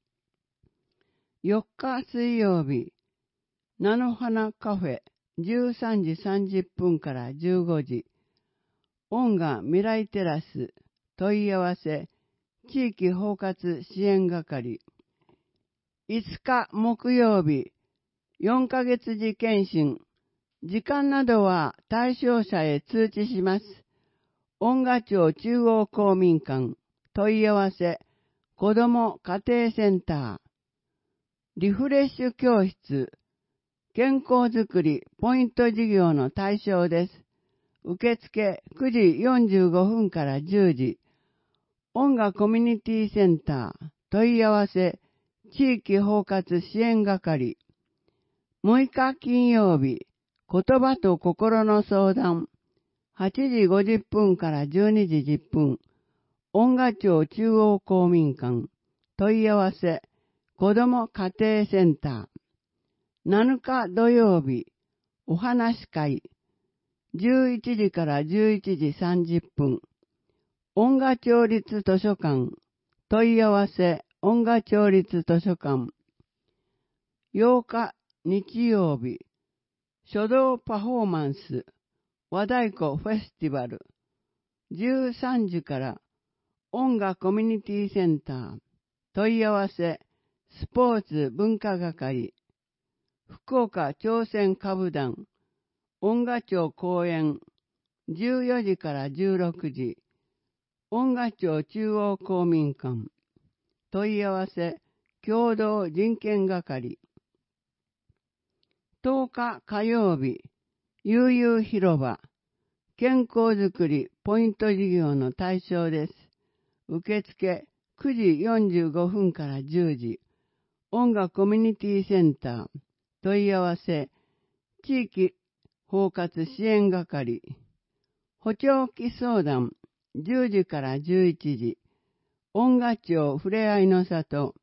Speaker 3: よっか水曜日、菜の花カフェ、じゅうさんじさんじゅっぷんからじゅうごじ、恩賀未来テラス、問い合わせ地域包括支援係。いつか木曜日、よんかげつ次検診、時間などは対象者へ通知します。恩賀町中央公民館、問い合わせ子ども家庭センター。リフレッシュ教室、健康づくりポイント事業の対象です。受付くじよんじゅうごふんからじゅうじ。恩賀コミュニティセンター、問い合わせ地域包括支援係。むいか金曜日、言葉と心の相談、はちじごじゅっぷんからじゅうにじじゅっぷん。恩賀町中央公民館、問い合わせ子ども家庭センター。なのか土曜日、お話会、じゅういちじからじゅういちじさんじゅっぷん。恩賀町立図書館、問い合わせ恩賀町立図書館。ようか日曜日、書道パフォーマンス、和太鼓フェスティバル、じゅうさんじから恩賀コミュニティセンター、問い合わせスポーツ文化係。福岡朝鮮歌舞団、恩賀町公園、じゅうよじからじゅうろくじ、恩賀町中央公民館、問い合わせ共同人権係。とおか火曜日、悠々広場、健康づくりポイント事業の対象です。受付くじよんじゅうごふんからじゅうじ、恩賀コミュニティセンター、問い合わせ地域包括支援係。補聴器相談じゅうじからじゅういちじ、恩賀町ふれあいの里、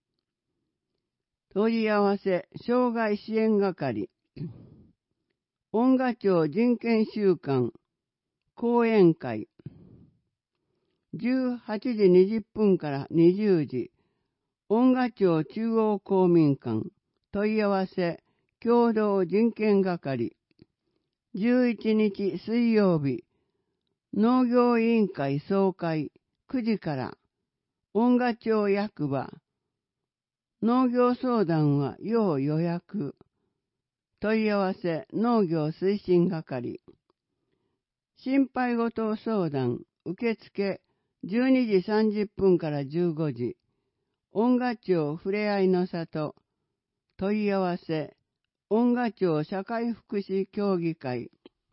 Speaker 3: 問い合わせ障害支援係。恩賀町人権週間講演会、じゅうはちじにじゅっぷんからにじゅうじ、恩賀町中央公民館、問い合わせ共同人権係。じゅういちにち水曜日、農業委員会総会くじから、恩賀町役場、農業相談は要予約。問い合わせ農業推進係。心配事相談受付じゅうにじさんじゅっぷんからじゅうごじ、恩賀町ふれあいの里、問い合わせ恩賀町社会福祉協議会。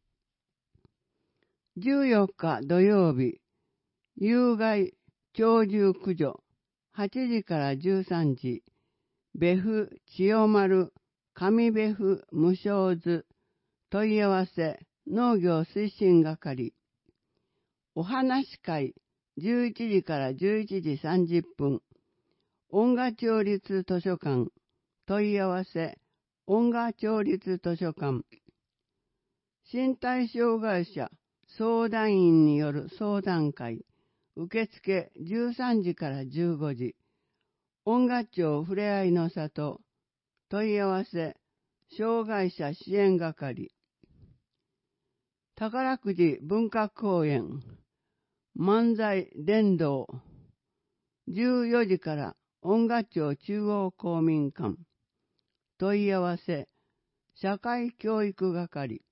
Speaker 3: じゅうよっか土曜日、有害鳥獣駆除はちじからじゅうさんじ、別府千代丸上別府無償図、問い合わせ農業推進係。お話会じゅういちじからじゅういちじさんじゅっぷん、恩賀町立図書館、問い合わせ恩賀町立図書館。身体障害者相談員による相談会、 受付じゅうさんじからじゅうごじ、音楽町ふれあいの里、問い合わせ、障害者支援係、宝くじ文化公園、漫才伝道、じゅうよじから音楽町中央公民館、問い合わせ、社会教育係、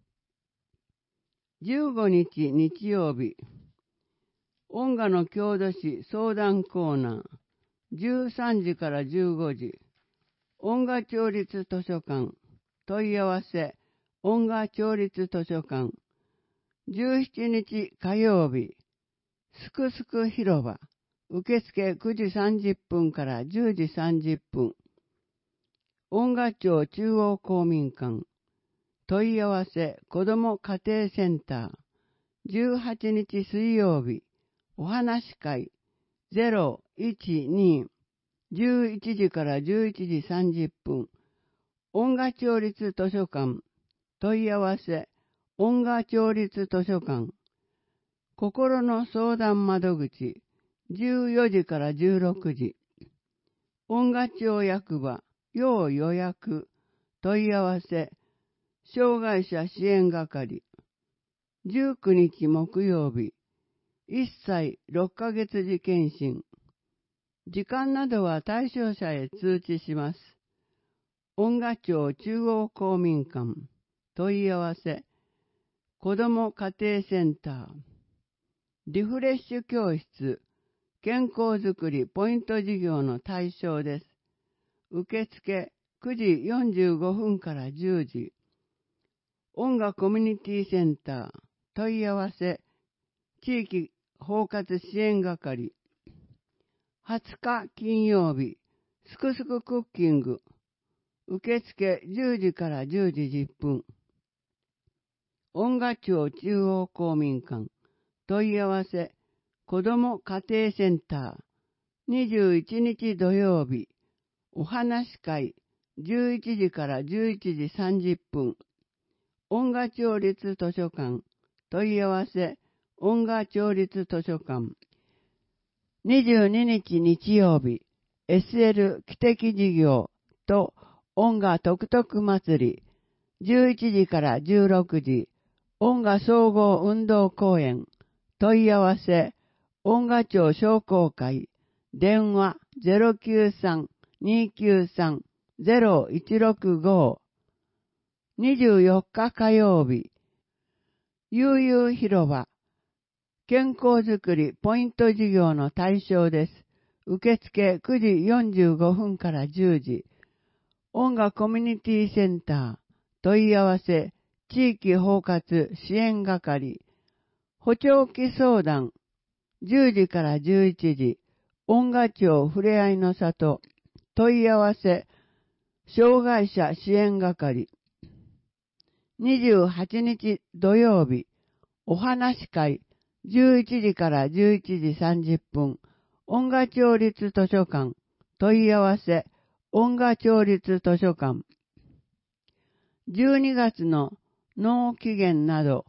Speaker 3: じゅうごにち日曜日、音楽の郷土史相談コーナー、じゅうさんじからじゅうごじ、音楽町立図書館、問い合わせ、音楽町立図書館、じゅうしちにち火曜日、すくすく広場、受付くじさんじゅっぷんからじゅうじさんじゅっぷん、音楽町中央公民館、問い合わせ、子ども家庭センター、じゅうはちにち水曜日、お話し会、ゼロいちに、じゅういちじからじゅういちじさんじゅっぷん、音楽町立図書館、問い合わせ、音楽町立図書館、心の相談窓口、じゅうよじからじゅうろくじ、音楽町役場、要予約、問い合わせ、障害者支援係、じゅうくにち木曜日、いっさいろっかげつ時検診、時間などは対象者へ通知します。音楽町中央公民館、問い合わせ、子ども家庭センター、リフレッシュ教室、健康づくりポイント事業の対象です。受付くじよんじゅうごふんからじゅうじ、音楽コミュニティセンター、問い合わせ、地域包括支援係、はつか金曜日、すくすくクッキング、受付じゅうじからじゅうじじゅっぷん、音楽町中央公民館、問い合わせ、子ども家庭センター、にじゅういちにち土曜日、お話し会、じゅういちじからじゅういちじさんじゅっぷん、音楽町立図書館、問い合わせ、音楽町立図書館、にじゅうににち日曜日、エスエル 汽笛事業と音楽トクトク祭り、じゅういちじからじゅうろくじ、音楽総合運動公演、問い合わせ、音楽町商工会、電話 ゼロきゅうさん にきゅうさん ゼロいちろくご、にじゅうよっか火曜日、悠々広場、健康づくりポイント事業の対象です。受付くじよんじゅうごふんからじゅうじ、音楽コミュニティセンター、問い合わせ、地域包括支援係、補聴器相談、じゅうじからじゅういちじ、音楽町ふれあいの里、問い合わせ、障害者支援係、にじゅうはちにち土曜日、お話し会、じゅういちじからじゅういちじさんじゅっぷん、音楽町立図書館、問い合わせ、音楽町立図書館、じゅうにがつの納期限など、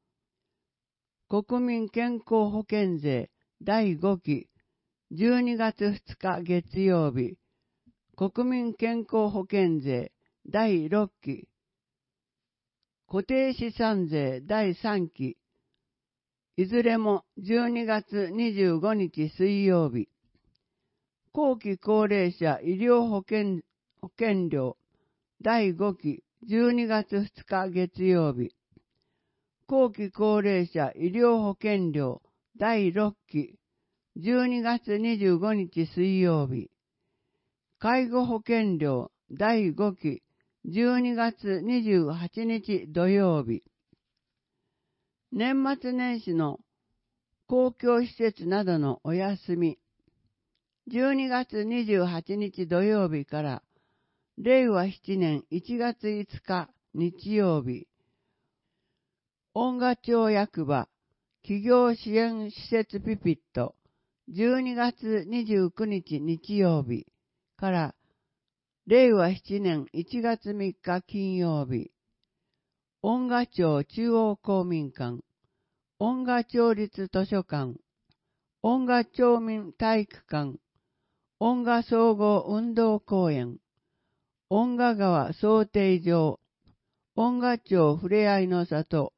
Speaker 3: 国民健康保険税だいごき、じゅうにがつふつか月曜日、国民健康保険税だいろっき、固定資産税だいさんき、いずれもじゅうにがつにじゅうごにち水曜日、後期高齢者医療保険、保険料だいごきじゅうにがつふつか月曜日、後期高齢者医療保険料だいろっきじゅうにがつにじゅうごにち水曜日、介護保険料だいごきじゅうにがつにじゅうはちにち土曜日、年末年始の公共施設などのお休み、じゅうにがつにじゅうはちにち土曜日かられいわななねんいちがついつか日曜日、音楽町役場企業支援施設ピピットじゅうにがつにじゅうくにち日曜日かられいわななねんいちがつみっか金曜日、音楽町中央公民館、音楽町立図書館、 恩賀町民体育館、恩賀総合運動公園、恩賀川漕艇場、恩賀町ふれあいの里、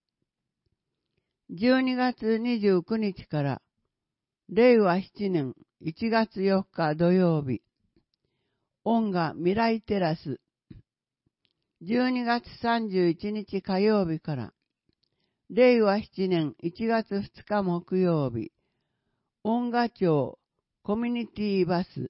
Speaker 3: じゅうにがつにじゅうくにちかられいわななねんいちがつよっか土曜日、恩賀未来テラス、じゅうにがつさんじゅういちにち火曜日かられいわななねんいちがつふつか木曜日、恩賀町コミュニティバス、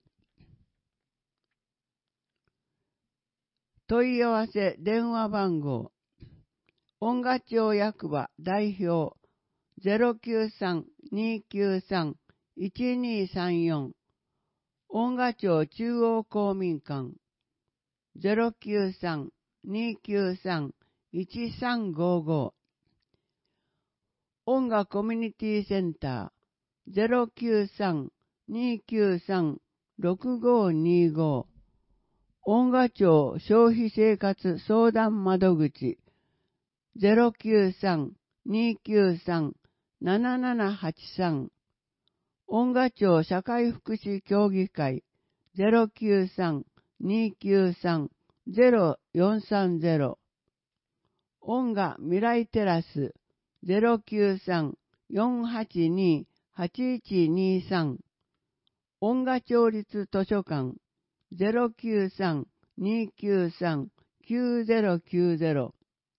Speaker 3: 問い合わせ電話番号、恩賀町役場代表 ゼロきゅうさん にきゅうさん いちにさんよん、恩賀町中央公民館 ゼロきゅうさん にきゅうさん いちさんごご、恩賀コミュニティセンター ゼロきゅうさん にきゅうさん ろくごにご、恩賀町消費生活相談窓口 ゼロきゅうさん にきゅうさん ななななはちさん、恩賀町社会福祉協議会 ゼロきゅうさん にきゅうさん ゼロよんさんゼロ、恩賀未来テラス ゼロきゅうさん よんはちに はちいちにさん、恩賀町立図書館 ゼロきゅうさん にきゅうさん きゅうゼロきゅうゼロ、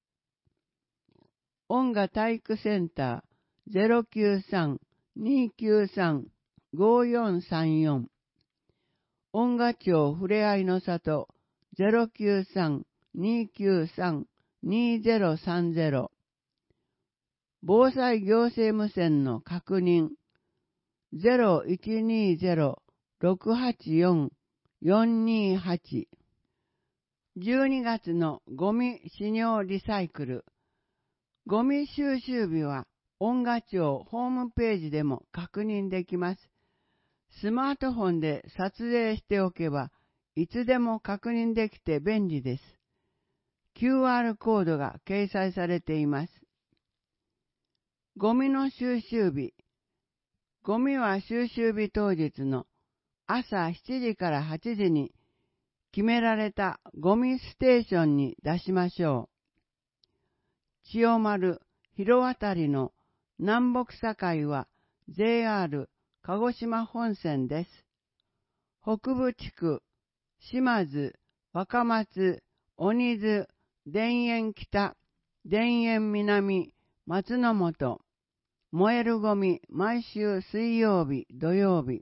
Speaker 3: 恩賀体育センター ゼロきゅうさん にきゅうさん ごよんさんよん、恩賀町ふれあいの里 ゼロきゅうさん にきゅうさん にゼロさんゼロ、防災行政無線の確認 ゼロいちにゼロ ろくはちよん よんにはち、じゅうにがつのゴミ使用リサイクル、ゴミ収集日は恩賀町ホームページでも確認できます。スマートフォンで撮影しておけばいつでも確認できて便利です。キューアール コードが掲載されています。ゴミの収集日。ゴミは収集日当日の朝しちじからはちじに決められたゴミステーションに出しましょう。千代丸、広渡りの南北境は ジェイアール 鹿児島本線です。北部地区、島津、若松、鬼津、田園北、田園南、松の本、燃えるゴミ毎週水曜日、土曜日。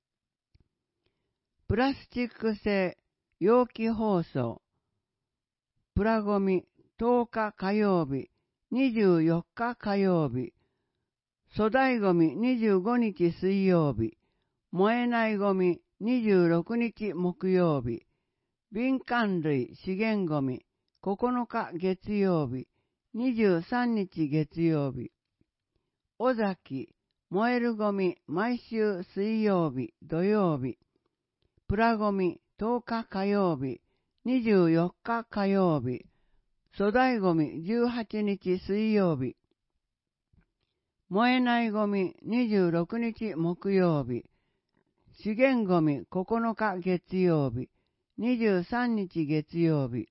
Speaker 3: プラスチック製容器包装。プラゴミとおか火曜日、にじゅうよっか火曜日。粗大ゴミにじゅうごにち水曜日。燃えないゴミにじゅうろくにち木曜日。敏感類資源ゴミここのか月曜日。にじゅうさんにち月曜日。尾崎燃えるゴミ毎週水曜日、土曜日。プラゴミとおか火曜日、にじゅうよっか火曜日。粗大ゴミじゅうはちにち水曜日。燃えないゴミにじゅうろくにち木曜日。資源ゴミここのか月曜日。にじゅうさんにち月曜日。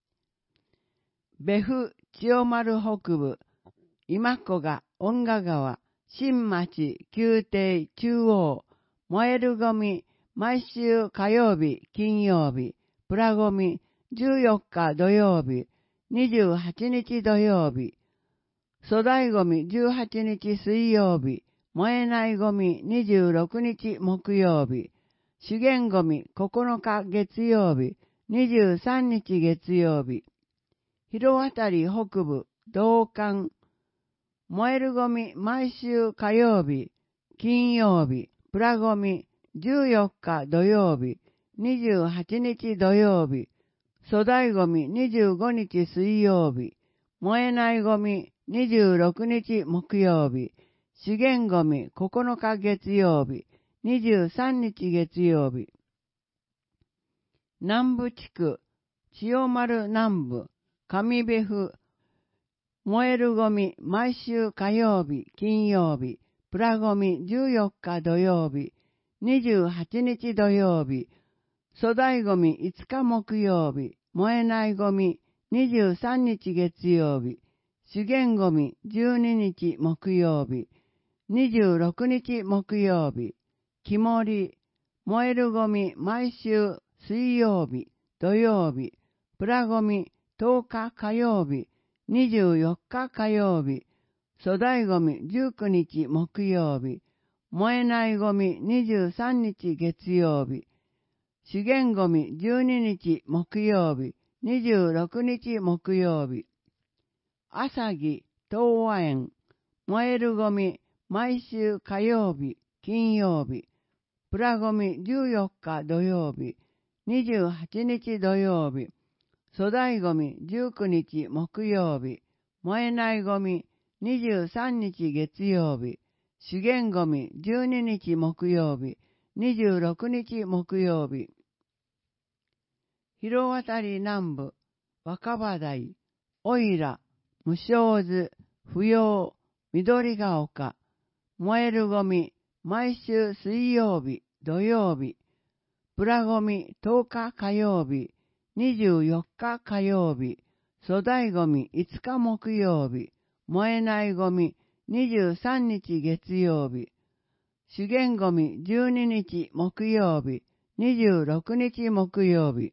Speaker 3: 別府千代丸北部。今子が恩賀川。新町宮廷中央。燃えるゴミ毎週火曜日、金曜日。プラゴミじゅうよっか土曜日。にじゅうはちにち土曜日。粗大ゴミじゅうはちにち水曜日。燃えないゴミにじゅうろくにち木曜日。資源ゴミここのか月曜日。にじゅうさんにち月曜日。広渡り北部道館。燃えるゴミ毎週火曜日。金曜日。プラゴミじゅうよっか土曜日。にじゅうはちにち土曜日。粗大ゴミにじゅうごにち水曜日。燃えないゴミにじゅうろくにち木曜日。資源ゴミここのか月曜日。にじゅうさんにち月曜日。南部地区、千代丸南部、上別府。燃えるゴミ毎週火曜日、金曜日。 プラゴミじゅうよっか土曜日、にじゅうはちにち土曜日、粗大ゴミいつか木曜日、燃えないゴミにじゅうさんにち月曜日、資源ゴミじゅうににち木曜日、にじゅうろくにち木曜日、木り、燃えるゴミ毎週水曜日、土曜日、プラゴミとおか火曜日、にじゅうよっか火曜日、粗大ゴミじゅうくにち木曜日、燃えないゴミにじゅうさんにち月曜日、資源ゴミじゅうににち木曜日、にじゅうろくにち木曜日、朝木、東和園、燃えるゴミ毎週火曜日、金曜日、プラゴミじゅうよっか土曜日、にじゅうはちにち土曜日、粗大ゴミじゅうくにち木曜日、燃えないゴミにじゅうさんにち月曜日、資源ゴミじゅうににち木曜日、にじゅうろくにち木曜日、広渡り南部、若葉台、おいら、無償図、不要、緑が丘、燃えるゴミ、毎週水曜日、土曜日、プラゴミとおか火曜日、にじゅうよっか火曜日、粗大ゴミいつか木曜日、燃えないゴミにじゅうさんにち月曜日、資源ゴミじゅうににち木曜日、にじゅうろくにち木曜日、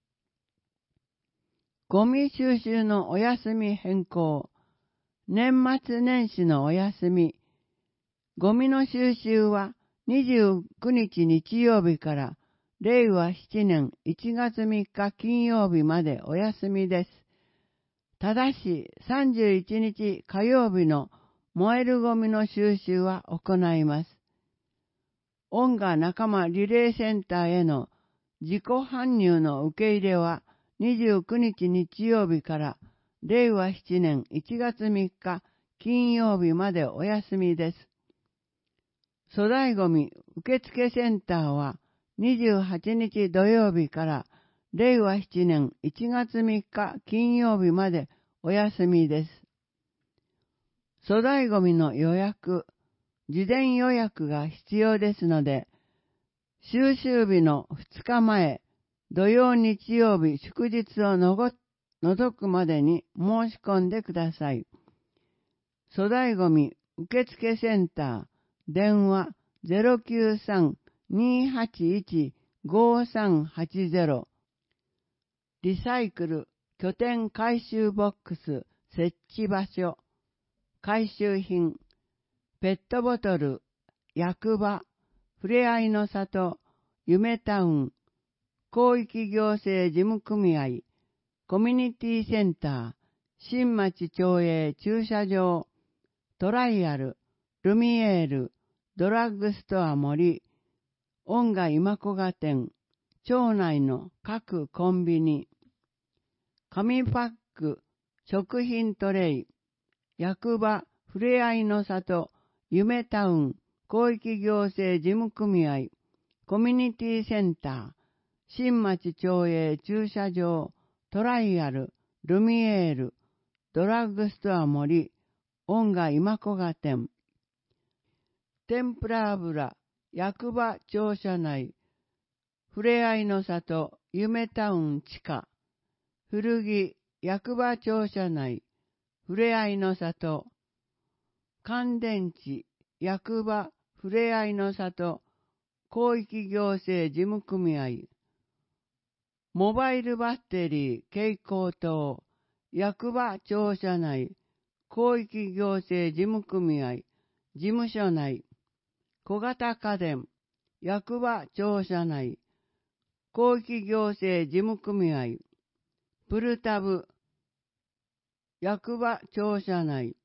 Speaker 3: ゴミ収集のお休み変更、年末年始のお休み、ゴミの収集はにじゅうくにち日曜日かられいわななねんいちがつみっか金曜日までお休みです。ただしさんじゅういちにち火曜日の燃えるゴミの収集は行います。恩賀仲間リレーセンターへの自己搬入の受け入れはにじゅうくにち日曜日かられいわななねんいちがつみっか金曜日までお休みです。粗大ゴミ受付センターはにじゅうはちにち土曜日かられいわななねんいちがつみっか金曜日までお休みです。粗大ゴミの予約、事前予約が必要ですので、収集日のふつかまえ、土曜日曜日祝日をのご除くまでに申し込んでください。粗大ゴミ受付センター、電話 ゼロきゅうさん にーはちいち ごさんはちゼロ、リサイクル拠点回収ボックス設置場所、回収品、ペットボトル、役場、ふれあいの里、夢タウン、広域行政事務組合、コミュニティセンター、新町町営駐車場、トライアル、ルミエール、ドラッグストア森、恩賀今古賀店、町内の各コンビニ、紙パック、食品トレイ、役場、ふれあいの里、夢タウン、広域行政事務組合、コミュニティセンター、新町町営駐車場、トライアル、ルミエール、ドラッグストア森、恩賀今古賀店、天ぷら油、役場庁舎内、ふれあいの里、夢タウン地下、古着、役場庁舎内、ふれあいの里、乾電池、役場、ふれあいの里、広域行政事務組合、モバイルバッテリー、蛍光灯、役場庁舎内、広域行政事務組合、事務所内、小型家電、役場庁舎内、広域行政事務組合、プルタブ、役場庁舎内、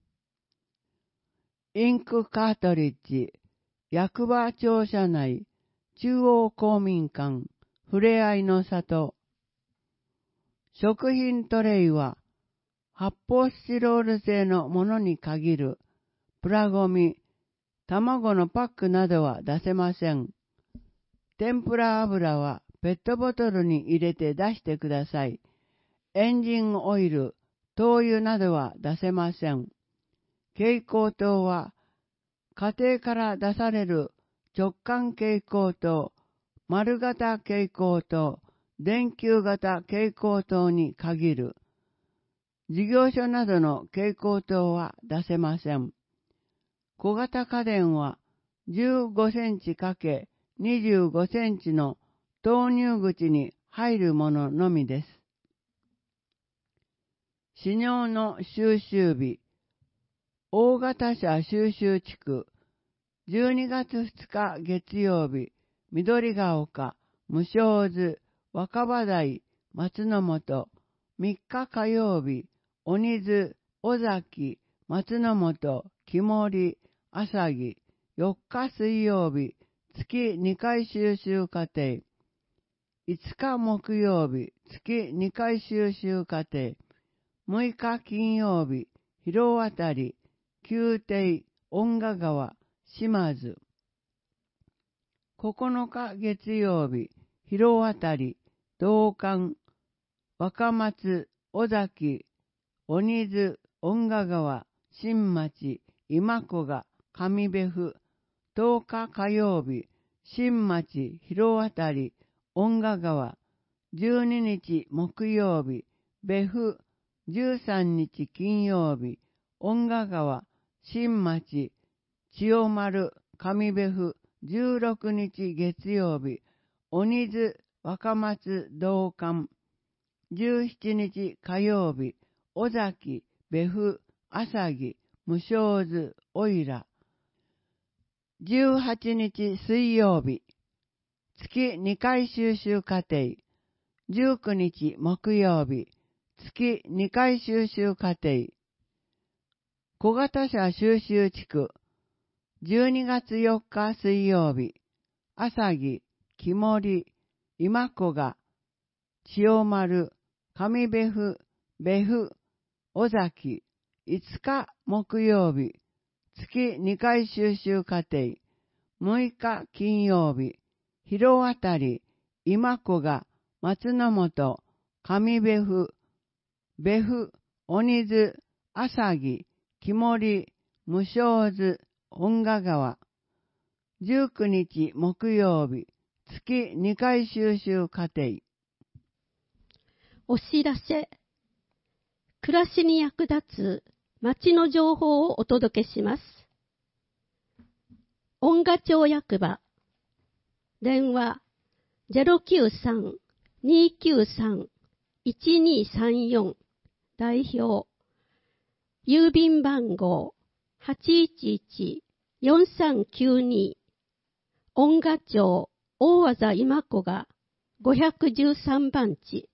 Speaker 3: インクカートリッジ、役場庁舎内、中央公民館、ふれあいの里、食品トレイは発泡スチロール製のものに限る、プラゴミ、卵のパックなどは出せません。天ぷら油はペットボトルに入れて出してください。エンジンオイル、灯油などは出せません。蛍光灯は家庭から出される直管蛍光灯、丸型蛍光灯、電球型蛍光灯に限る。事業所などの蛍光灯は出せません。小型家電はじゅうごセンチかけるにじゅうごセンチの投入口に入るもののみです。飼料の収集日、大型車収集地区、じゅうにがつふつか月曜日、緑が丘、無償図、若葉台、松の本、みっか火曜日、鬼津、尾崎、松の本、木森、朝木、よっか水曜日、月にかい収集家庭、いつか木曜日、月にかい収集家庭、むいか金曜日、広渡り、宮廷、恩賀川、島津、ここのか月曜日、広渡り、道館、若松、尾崎、鬼津、恩賀川、新町、今古賀、上部府、とおか火曜日、新町、広渡り、恩賀川、じゅうににち木曜日、部府、じゅうさんにち金曜日、恩賀川、新町、千代丸、上部府、じゅうろくにち月曜日、鬼津、若松、道館、じゅうしちにち火曜日、尾崎、部府、朝木、無償図、おいら、じゅうはちにち水曜日、月にかい収集家庭、じゅうくにち木曜日、月にかい収集家庭、小型車収集地区、じゅうにがつよっか水曜日、朝木、木森、今古賀、千代丸、上部府、部府、尾崎、いつか木曜日、月にかい収集家庭、むいか金曜日、広渡り、今古賀、松の本、上部府、部府、鬼津、朝木、木森、無償図、恩賀川、じゅうくにち木曜日、月にかい収集家庭。
Speaker 4: お知らせ。暮らしに役立つ町の情報をお届けします。恩賀町役場、電話 ゼロきゅうさん にーきゅうさん いちにーさんよん 代表、郵便番号 はちいちいちよんさんきゅうに、恩賀町大和今古賀ごひゃくじゅうさんばんち。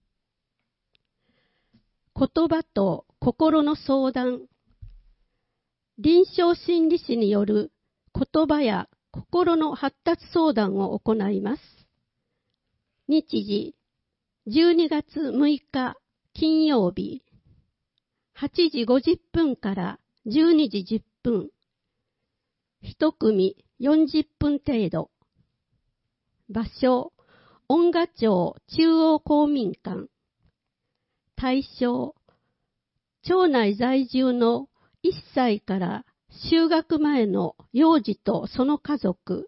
Speaker 4: 言葉と心の相談。臨床心理士による言葉や心の発達相談を行います。日時、じゅうにがつむいか金曜日、はちじごじゅっぷんからじゅうにじじゅっぷん。一組よんじゅっぷん程度。場所、恩賀町中央公民館。対象、町内在住のいっさいから就学前の幼児とその家族。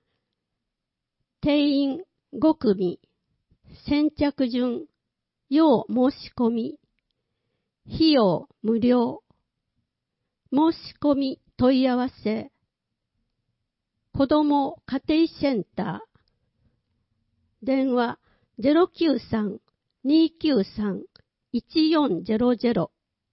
Speaker 4: 定員ごくみ。先着順、要申し込み。費用無料。申し込み問い合わせ。子ども家庭センター。電話 ゼロきゅうさん にーきゅうさん いちよんゼロゼロ。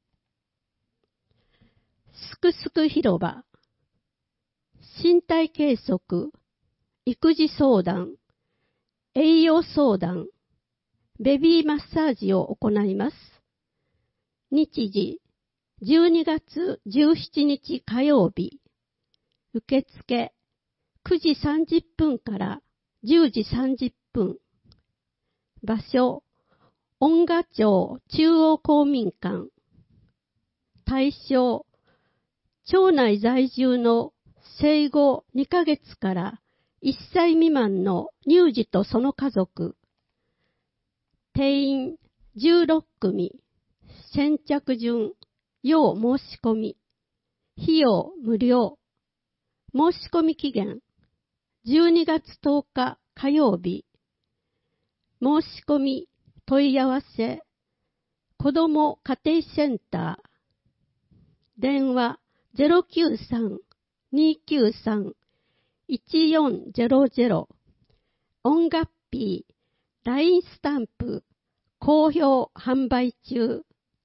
Speaker 4: すくすく広場。身体計測、育児相談、栄養相談、ベビーマッサージを行います。日時、じゅうにがつじゅうしちにち火曜日。受付、くじさんじゅっぷんからじゅうじさんじゅっぷん。場所、恩賀町中央公民館。対象、町内在住の生後にかげつからいっさい未満の乳児とその家族。定員じゅうろっくみ。先着順、要申し込み。費用無料。 申し込み期限、じゅうにがつとおか火曜日。申し込み、問い合わせ、子ども家庭センター。電話 ゼロきゅうさん にーきゅうさん いちよんゼロゼロ。音楽日、ライン スタンプ、好評販売中。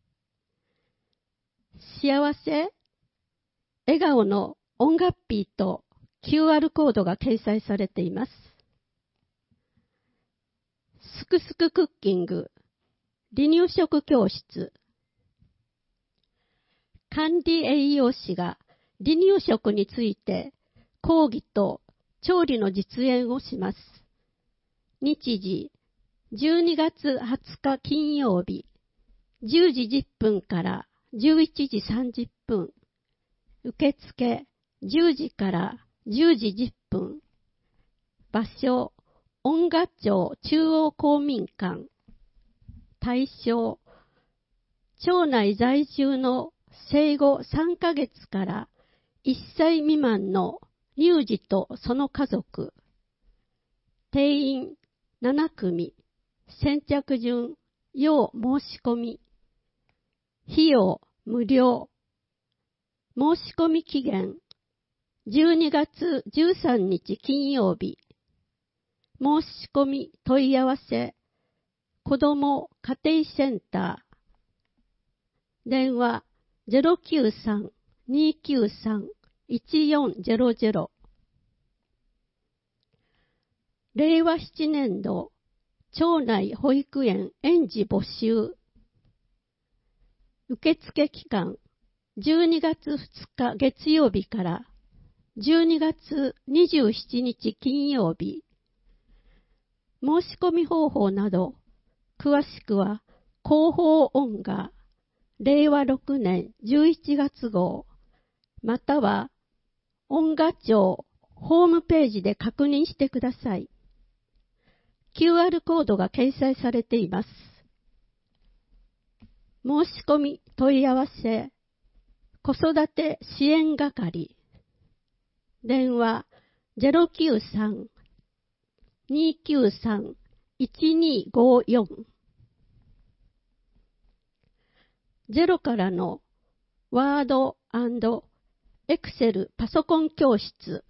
Speaker 4: 幸せ、笑顔の音楽日と キューアール コードが掲載されています。すくすくクッキング、離乳食教室。管理栄養士が離乳食について講義と調理の実演をします。日時、じゅうにがつはつか金曜日、じゅうじじゅっぷんからじゅういちじさんじゅっぷん。受付、じゅうじからじゅうじじゅっぷん。場所、音楽町中央公民館。対象、町内在住の生後さんかげつからいっさい未満の乳児とその家族。定員ななくみ。先着順、要申し込み。費用無料。申し込み期限、じゅうにがつじゅうさんにち金曜日。申し込み問い合わせ、子ども家庭センター。電話 ゼロきゅうさん にーきゅうさん いちよんゼロゼロ。れいわななねん度、町内保育園園児募集。受付期間、じゅうにがつふつか月曜日からじゅうにがつにじゅうしちにち金曜日。申し込み方法など、詳しくは広報音画、れいわろくねんじゅういちがつ号、または音画庁ホームページで確認してください。キューアール コードが掲載されています。申し込み問い合わせ、子育て支援係。電話 ゼロきゅうさん にーきゅうさん いちにーごよん。ゼロからのワード&エクセルパソコン教室。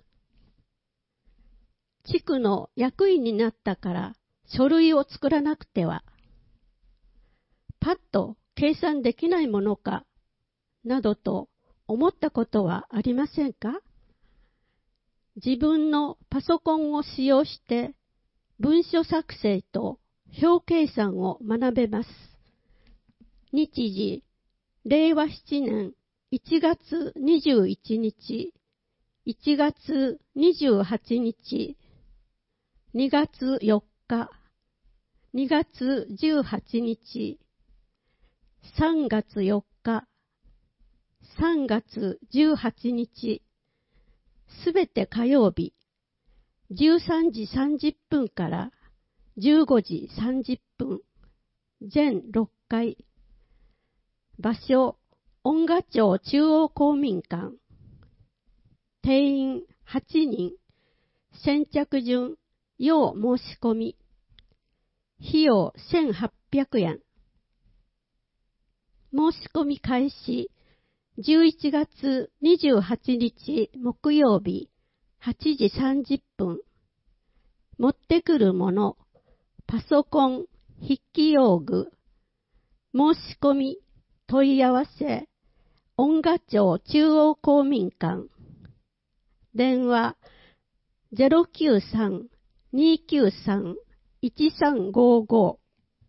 Speaker 4: 地区の役員になったから書類を作らなくては。パッと計算できないものか、などと思ったことはありませんか？自分のパソコンを使用して文書作成と表計算を学べます。日時、れいわななねんいちがつにじゅういちにち、いちがつにじゅうはちにち、にがつよっか、にがつじゅうはちにち、さんがつよっか、さんがつじゅうはちにち、すべて火曜日、じゅうさんじさんじゅっぷんからじゅうごじさんじゅっぷん、全ろっかい。場所、音画町中央公民館。定員はちにん。先着順、要申し込み。費用せんはっぴゃくえん。申し込み開始、じゅういちがつにじゅうはちにち木曜日、はちじさんじゅっぷん。持ってくるもの、パソコン、筆記用具。申し込み、問い合わせ、音画町中央公民館。電話 ゼロきゅうさん にーきゅうさん いちさんごご。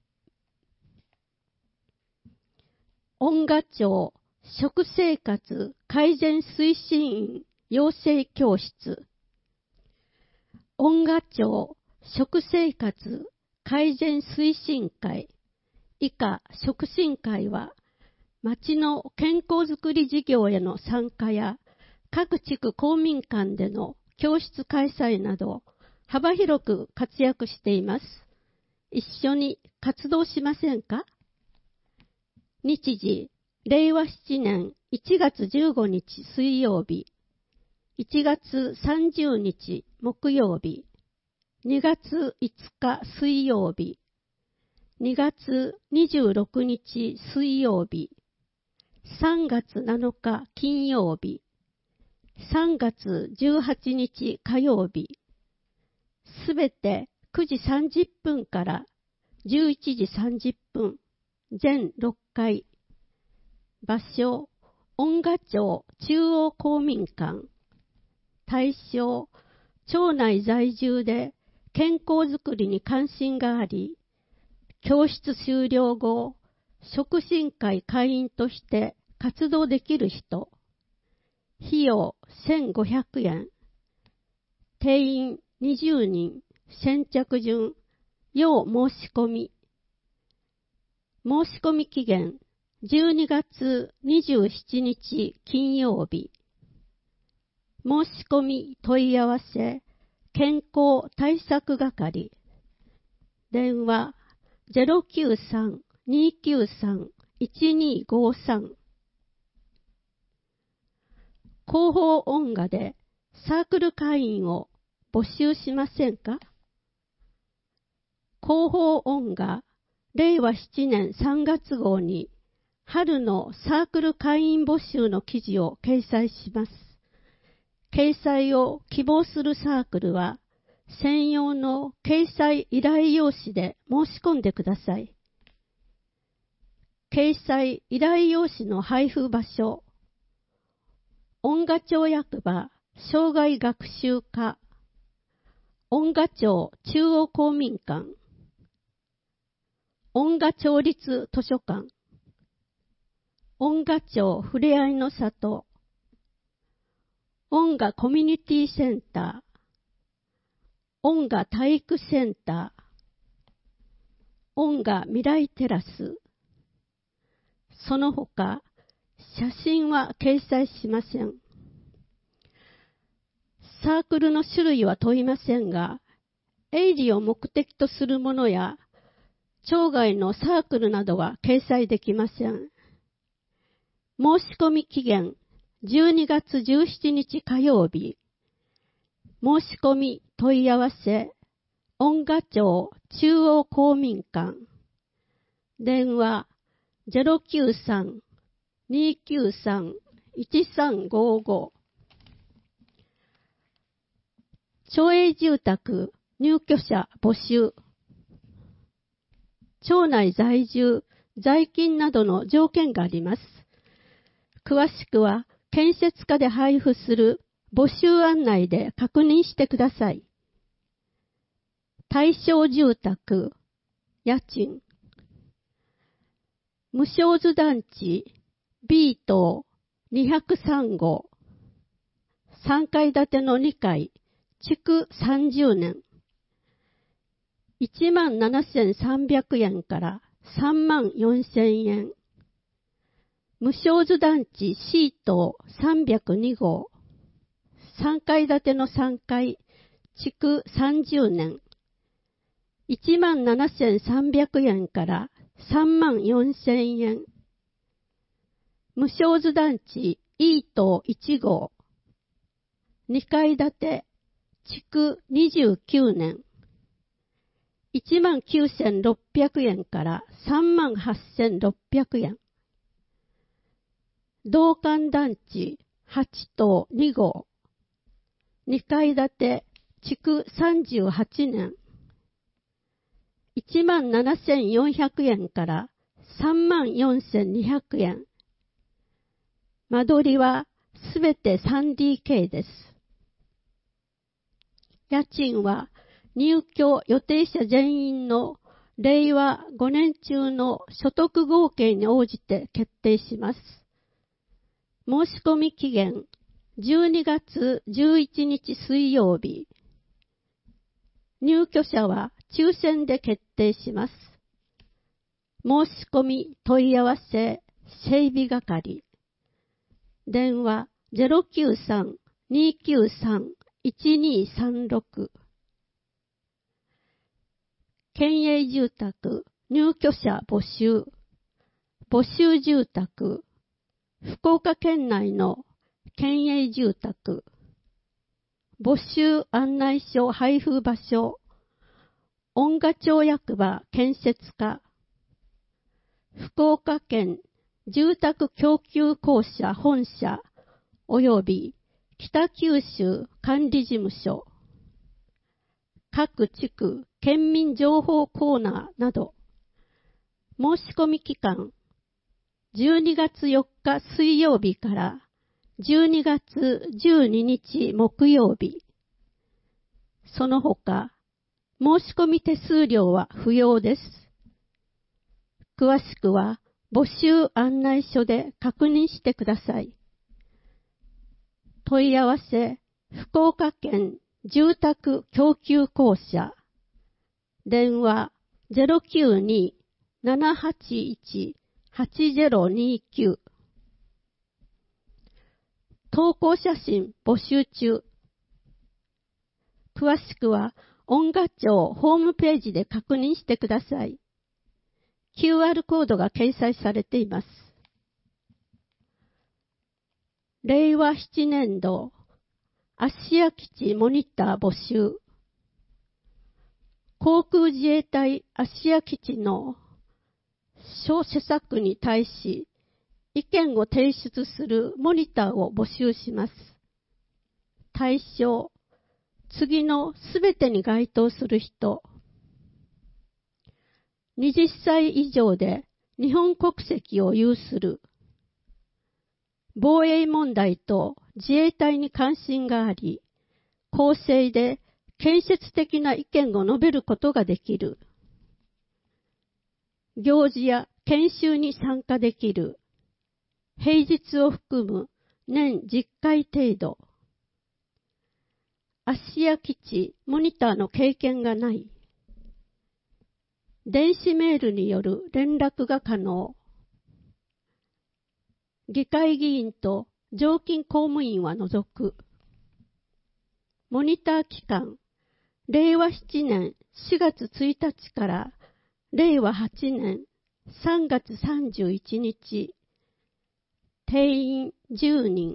Speaker 4: 音画町食生活改善推進員養成教室。音画町食生活改善推進会以下促進会は、町の健康づくり事業への参加や各地区公民館での教室開催など幅広く活躍しています。一緒に活動しませんか？日時、れいわななねんいちがつじゅうごにち水曜日。 いちがつさんじゅうにち木曜日、にがついつか水曜日、にがつにじゅうろくにち水曜日、さんがつなのか金曜日、さんがつじゅうはちにち火曜日、すべてくじさんじゅっぷんからじゅういちじさんじゅっぷん、全ろっかい。場所、恩賀町中央公民館。対象、町内在住で健康づくりに関心があり、教室終了後、促進会会員として活動できる人。費用せんごひゃくえん。定員にじゅうにん。先着順。要申し込み。申し込み期限じゅうにがつにじゅうしちにち金曜日。申し込み問い合わせ健康対策係。電話 ゼロきゅうさん にーきゅうさん いちにーごさん。広報音楽でサークル会員を募集しませんか？広報音楽れいわななねんさんがつ号に春のサークル会員募集の記事を掲載します。掲載を希望するサークルは専用の掲載依頼用紙で申し込んでください。掲載依頼用紙の配布場所、恩賀町役場障害学習課、恩賀町中央公民館、恩賀町立図書館、恩賀町ふれあいの里、恩賀コミュニティセンター、恩賀体育センター、恩賀未来テラス。その他、写真は掲載しません。サークルの種類は問いませんが、営利を目的とするものや、町外のサークルなどは掲載できません。申し込み期限じゅうにがつじゅうしちにち火曜日。申し込み問い合わせ、恩賀町中央公民館。電話 ゼロきゅうさん にーきゅうさん いちさんごご。町営住宅入居者募集。町内在住、在勤などの条件があります。詳しくは建設課で配布する募集案内で確認してください。対象住宅、家賃。無償図団地 B 棟にひゃくさんごう。さんかい建てのにかい、築さんじゅうねん。いちまんななせんさんびゃくえんからさんまんよんせんえん。無償図団地 C 棟さんびゃくにごう。さんかい建てのさんかい、築さんじゅうねん。いちまんななせんさんびゃくえんからさんまんよんせんえん。無償図団地 E 棟いちごう。にかい建て、築にじゅうきゅうねん。いちまんきゅうせんろっぴゃくえんからさんまんはっせんろっぴゃくえん。同館団地はち棟にごう。にかい建て、築さんじゅうはちねん。いちまんななせんよんひゃくえんからさんまんよんせんにひゃくえん。間取りはすべて スリーディーケー です。家賃は入居予定者全員のれいわごねん中の所得合計に応じて決定します。申し込み期限じゅうにがつじゅういちにち水曜日。入居者は抽選で決定します。申し込み問い合わせ整備係。電話 ゼロきゅうさん にーきゅうさん いちにーさんろく。県営住宅入居者募集。募集住宅。福岡県内の県営住宅。 募集案内書配布場所、恩賀町役場建設課、福岡県住宅供給公社本社及び北九州管理事務所、各地区県民情報コーナーなど、申し込み期間、じゅうにがつよっか水曜日からじゅうにがつじゅうににち木曜日。その他、申し込み手数料は不要です。詳しくは募集案内書で確認してください。問い合わせ、福岡県住宅供給公社、電話 ゼロきゅうに ななはちいち はちゼロにきゅう。投稿写真募集中。詳しくは恩賀町ホームページで確認してください。キューアール コードが掲載されています。れいわななねん度芦屋基地モニター募集。航空自衛隊芦屋基地の小施策に対し意見を提出するモニターを募集します。対象、次のすべてに該当する人。はたち以上で日本国籍を有する。防衛問題と自衛隊に関心があり、公正で建設的な意見を述べることができる。行事や研修に参加できる。平日を含む年じゅっかい程度。芦屋基地モニターの経験がない。電子メールによる連絡が可能。議会議員と常勤公務員は除く。モニター期間、れいわななねんしがつついたちかられいわはちねんさんがつさんじゅういちにち。定員じゅうにん。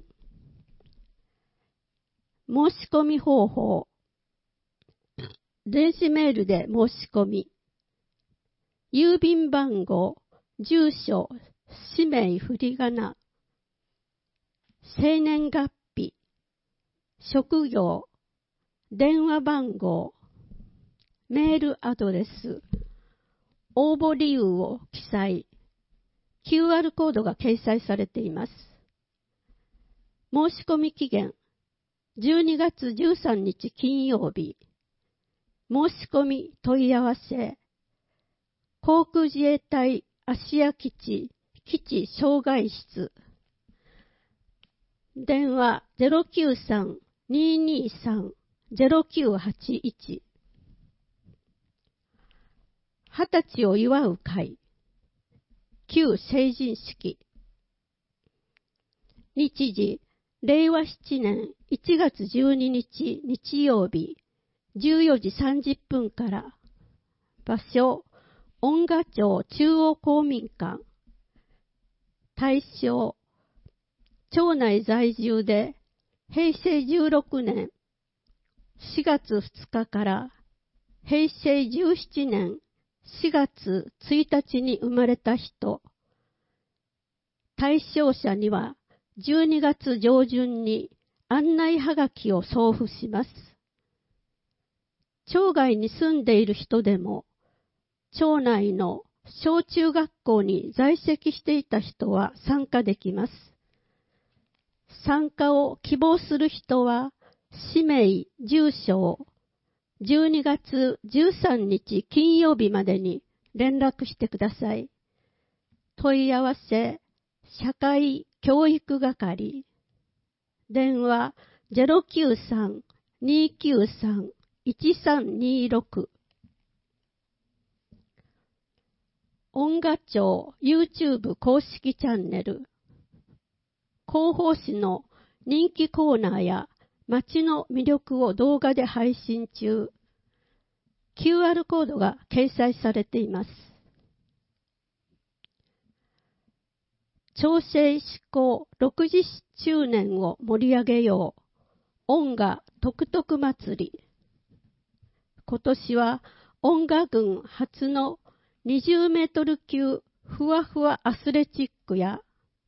Speaker 4: 申し込み方法。電子メールで申し込み。郵便番号、住所、氏名振り仮名。生年月日。職業。電話番号。メールアドレス。応募理由を記載。キューアール コードが掲載されています。申し込み期限、じゅうにがつじゅうさんにち金曜日。申し込み問い合わせ、航空自衛隊芦屋基地基地障害室。電話 ゼロきゅうさん にーにーさん ゼロきゅうはちいち。はたちを祝う会。旧成人式。日時、れいわななねんいちがつじゅうににち日曜日、じゅうよじさんじゅっぷんから。場所、恩賀町中央公民館。対象、町内在住で、へいせいじゅうろくねんしがつふつかからへいせいじゅうななねんしがつついたちに生まれた人。対象者にはじゅうにがつ上旬に案内はがきを送付します。町外に住んでいる人でも、町内の小中学校に在籍していた人は参加できます。参加を希望する人は、氏名、住所をじゅうにがつじゅうさんにち金曜日までに連絡してください。問い合わせ、社会教育係。電話 ゼロきゅうさん にーきゅうさん いちさんにーろく。恩賀町 YouTube 公式チャンネル。広報誌の人気コーナーや街の魅力を動画で配信中。キューアール コードが掲載されています。町政施行ろくじゅっしゅうねんを盛り上げよう。 恩賀徳徳祭り。今年は恩賀郡初のにじゅうメートル級ふわふわアスレチックや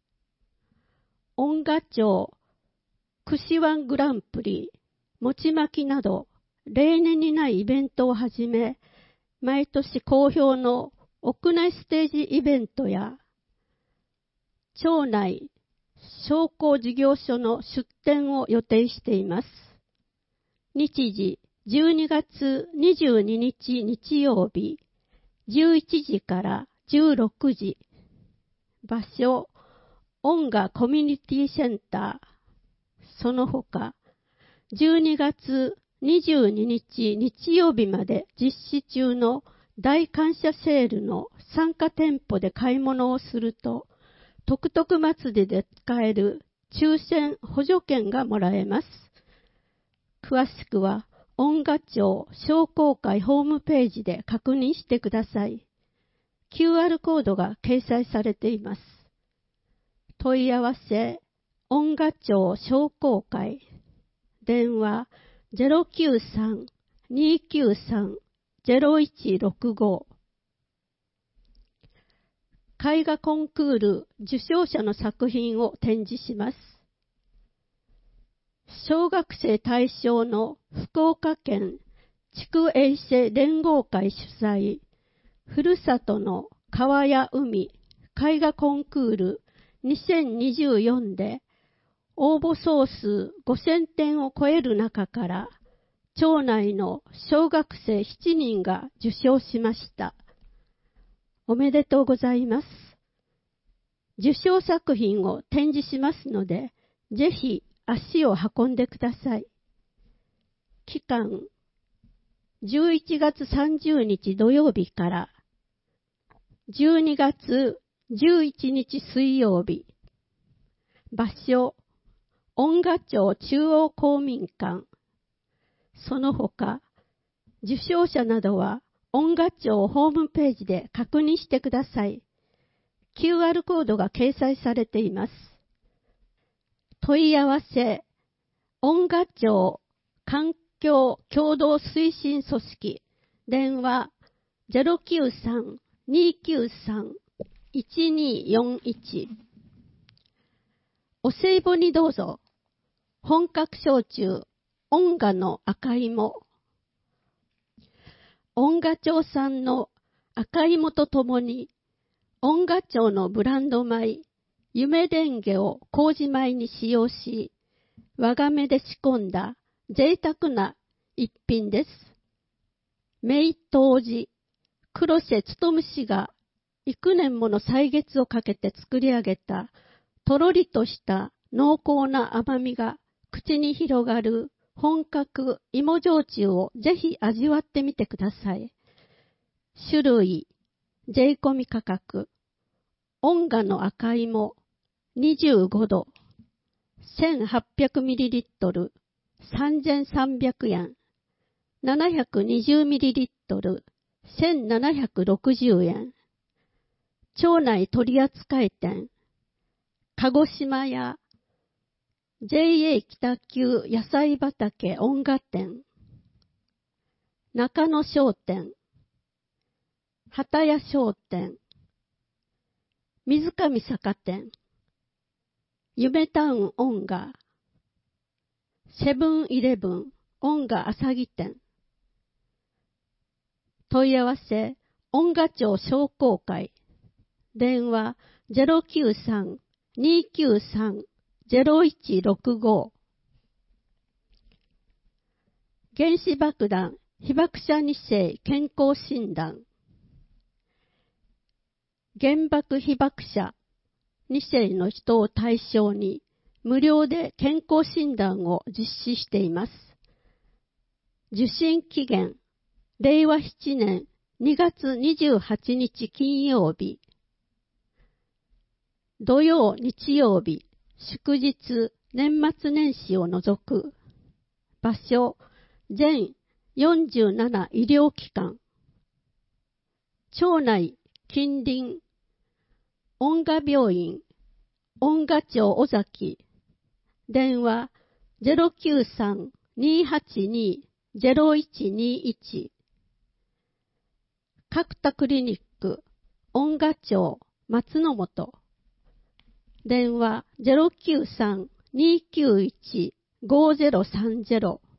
Speaker 4: 恩賀町串ワングランプリ、餅巻きなど例年にないイベントをはじめ、毎年好評の屋内ステージイベントや町内商工事業所の出展を予定しています。日時じゅうにがつにじゅうににち日曜日じゅういちじからじゅうろくじ。場所恩賀コミュニティセンター。その他じゅうにがつにじゅうににち日曜日まで実施中の大感謝セールの参加店舗で買い物をすると徳徳祭りで使える抽選補助券がもらえます。詳しくは恩賀町商工会ホームページで確認してください。キューアール コードが掲載されています。問い合わせ恩賀町商工会電話 ゼロきゅうさん にーきゅうさん ゼロいちろくご。 絵画コンクール受賞者の作品を展示します。小学生対象の福岡県地区衛生連合会主催、ふるさとの川や海絵画コンクールにせんにじゅうよんで応募総数ごせんてんを超える中から町内の小学生しちにんが受賞しました。おめでとうございます。受賞作品を展示しますので、ぜひ足を運んでください。期間じゅういちがつさんじゅうにち土曜日からじゅうにがつじゅういちにち水曜日。場所恩賀町中央公民館。その他受賞者などは恩賀町ホームページで確認してください。キューアール コードが掲載されています。問い合わせ恩賀町環境協同推進組織電話 ゼロきゅうさん にーきゅうさん いちにーよんいち。お歳暮にどうぞ。本格焼酎恩賀の赤芋。恩賀町産の赤芋とともに恩賀町のブランド米夢蓮華を麹米に使用し、我が目で仕込んだ贅沢な一品です。名当時黒瀬勉氏が幾年もの歳月をかけて作り上げたとろりとした濃厚な甘みが口に広がる本格芋焼酎をぜひ味わってみてください。種類、税込み価格、恩賀の赤芋にじゅうごど、せんはっぴゃくミリリットル、さんぜんさんびゃくえん、ななひゃくにじゅうミリリットル、せんななひゃくろくじゅうえん。町内取扱店、鹿児島屋、ジェイエー 北九野菜畑恩賀店、中野商店、畑屋商店、水上坂店、夢タウン恩賀、セブンイレブン恩賀朝木店。問い合わせ恩賀町商工会電話 ゼロきゅうさん にーきゅうさん ゼロいちろくご。 原子爆弾被爆者に世健康診断。原爆被爆者に世の人を対象に無料で健康診断を実施しています。受診期限れいわななねんにがつにじゅうはちにち金曜日、土曜日曜日祝日年末年始を除く。場所全よんじゅうなな医療機関。町内近隣恩賀病院恩賀町尾崎電話ゼロきゅうさん にーはちにー ゼロいちにーいち。角田クリニック、恩賀町、松の本。電話 ゼロきゅうさん にーきゅういち ごゼロさんゼロ。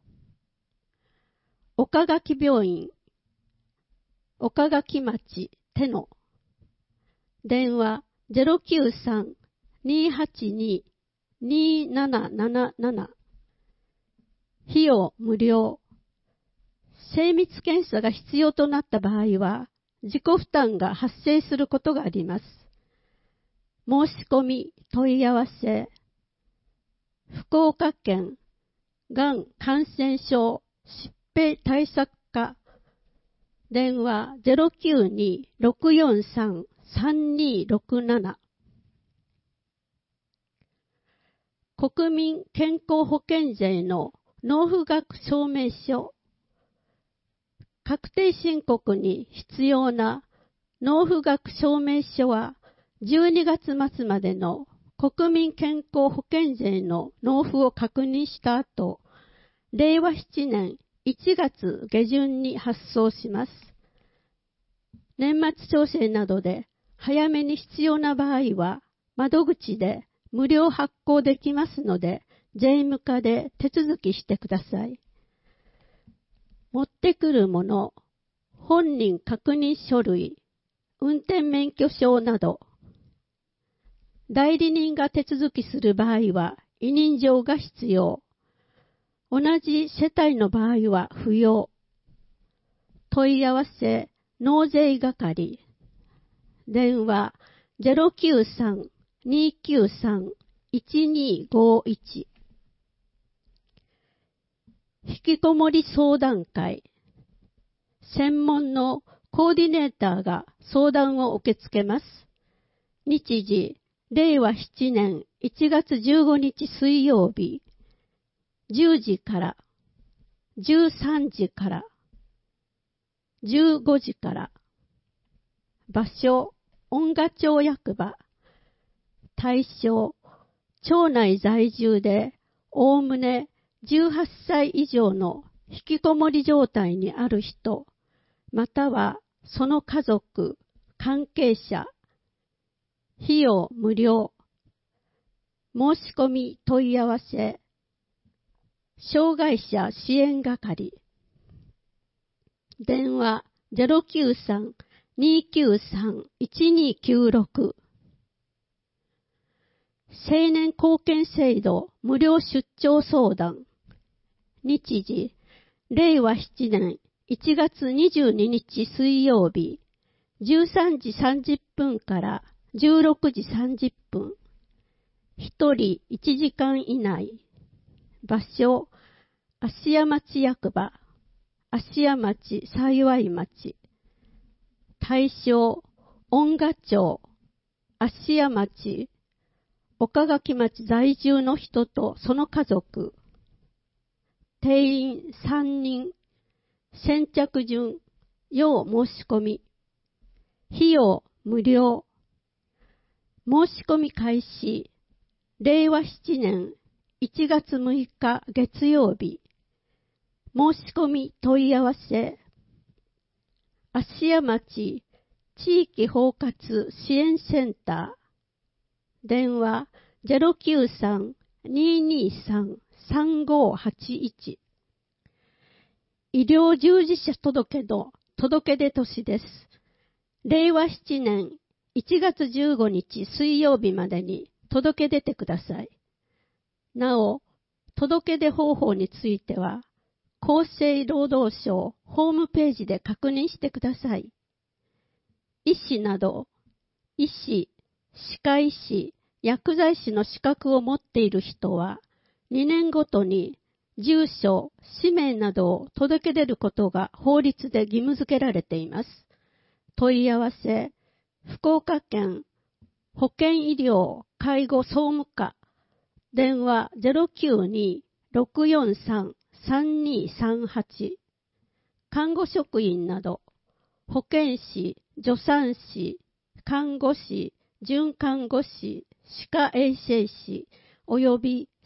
Speaker 4: 岡垣病院、岡垣町、手野。電話 ゼロきゅうさん にーはちにー にーなななななな。費用無料。精密検査が必要となった場合は、自己負担が発生することがあります。申し込み、問い合わせ。福岡県がん感染症疾病対策課。電話 ゼロきゅうに ろくよんさん さんにろくなな。国民健康保険税の納付額証明書。確定申告に必要な納付額証明書はじゅうにがつ末までの国民健康保険税の納付を確認した後、れいわななねんいちがつ下旬に発送します。年末調整などで早めに必要な場合は窓口で無料発行できますので、税務課で手続きしてください。持ってくるもの、本人確認書類、運転免許証など、代理人が手続きする場合は委任状が必要。同じ世帯の場合は不要。問い合わせ、納税係。電話 ゼロきゅうさん にーきゅうさん いちにーごいち。引きこもり相談会。専門のコーディネーターが相談を受け付けます。日時、れいわななねんいちがつじゅうごにち水曜日、じゅうじからじゅうさんじからじゅうごじから。場所、恩賀町役場。対象、町内在住でおおむねじゅうはっさい以上の引きこもり状態にある人、またはその家族、関係者。費用無料。申し込み問い合わせ。障害者支援係。電話 ゼロきゅうさん にーきゅうさん いちにーきゅうろく。青年貢献制度無料出張相談。日時、れいわななねんいちがつにじゅうににち水曜日、じゅうさんじさんじゅっぷんからじゅうろくじさんじゅっぷん。ひとりいちじかん以内。場所、芦屋町役場、芦屋町幸町。対象、恩賀町、芦屋町、岡垣町在住の人とその家族。定員さんにん。先着順、要申し込み。費用無料。申し込み開始。れいわななねんいちがつむいか月曜日。申し込み問い合わせ。芦屋町地域包括支援センター。電話 ゼロきゅうさん にーにーさん さんごはちいち。医療従事者届の届け出年です。れいわななねんいちがつじゅうごにち水曜日までに届け出てください。なお、届け出方法については、厚生労働省ホームページで確認してください。医師など、医師、歯科医師、薬剤師の資格を持っている人は、にねんごとに住所、氏名などを届け出ることが法律で義務付けられています。問い合わせ、福岡県保健医療介護総務課。電話 ゼロきゅうに ろくよんさん さんにさんはち。看護職員など、保健師、助産師、看護師、准看護師、歯科衛生士、および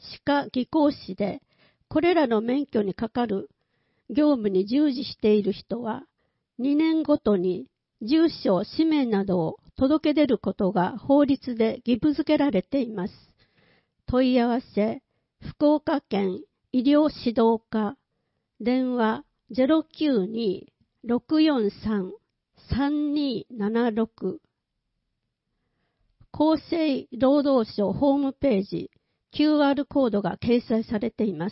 Speaker 4: 歯科技工士で、これらの免許にかかる業務に従事している人は、にねんごとに住所、氏名などを届け出ることが法律で義務付けられています。問い合わせ、福岡県医療指導課、電話 ゼロきゅうに ろくよんさん さんにーななろく、厚生労働省ホームページ、キューアール コードが掲載されています。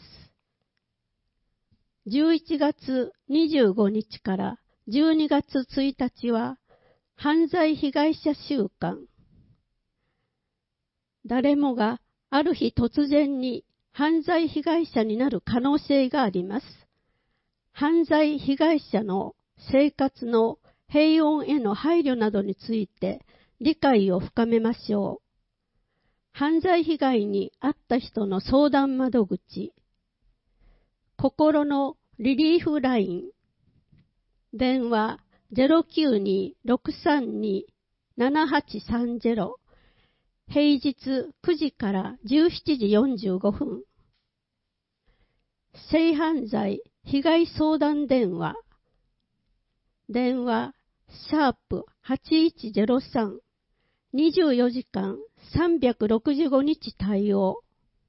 Speaker 4: じゅういちがつにじゅうごにちからじゅうにがつついたちは、犯罪被害者週間。誰もがある日突然に犯罪被害者になる可能性があります。犯罪被害者の生活の平穏への配慮などについて理解を深めましょう。犯罪被害に遭った人の相談窓口、心のリリーフライン、電話 ゼロきゅうに ろくさんに ななはちさんゼロ、平日くじからじゅうしちじよんじゅうごふん。性犯罪被害相談電話、電話シャープはちいちゼロさん、にじゅうよじかんさんびゃくろくじゅうごにち対応。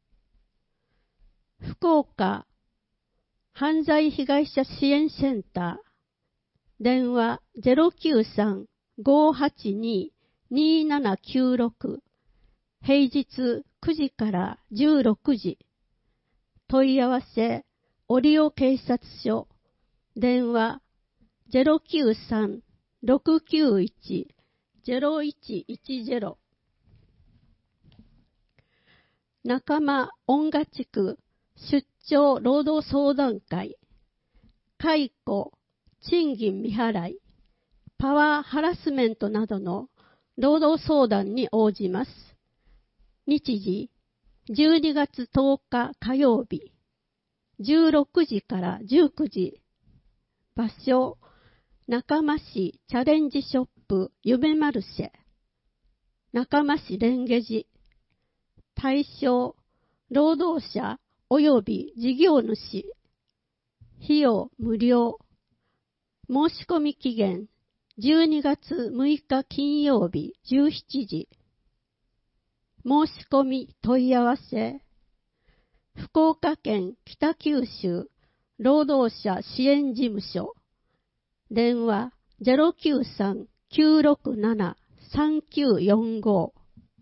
Speaker 4: 福岡犯罪被害者支援センター、電話 ゼロきゅうさん ごーはちに にーななきゅうろく、平日くじからじゅうろくじ。問い合わせ、折尾警察署、電話 ゼロきゅうさん ろくきゅういち ゼロいちいちゼロ。仲間音楽地区出張労働相談会、解雇、賃金未払い、パワーハラスメントなどの労働相談に応じます。日時、じゅうにがつとおか火曜日、じゅうろくじからじゅうくじ。場所、中間市チャレンジショップ夢マルシェ、中間市蓮華寺。対象、労働者及び事業主。費用無料。申し込み期限、じゅうにがつむいか金曜日じゅうしちじ。申し込み問い合わせ、福岡県北九州労働者支援事務所、電話 ゼロきゅうさん きゅうろくなな さんきゅうよんご。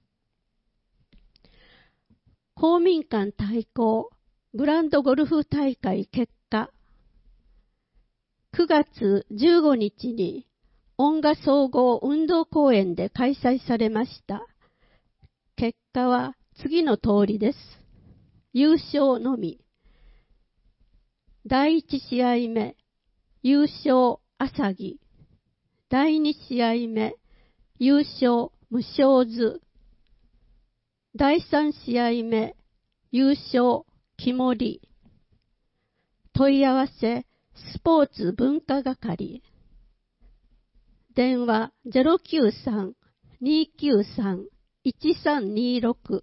Speaker 4: 公民館対抗グランドゴルフ大会結果、くがつじゅうごにちに音楽総合運動公園で開催されました。結果は次の通りです。優勝のみ。だいいち試合目、優勝朝木。だいに試合目、優勝無償図。だいさん試合目、優勝木森。問い合わせ、スポーツ文化係。電話 ゼロきゅうさん にーきゅうさん いちさんにーろく。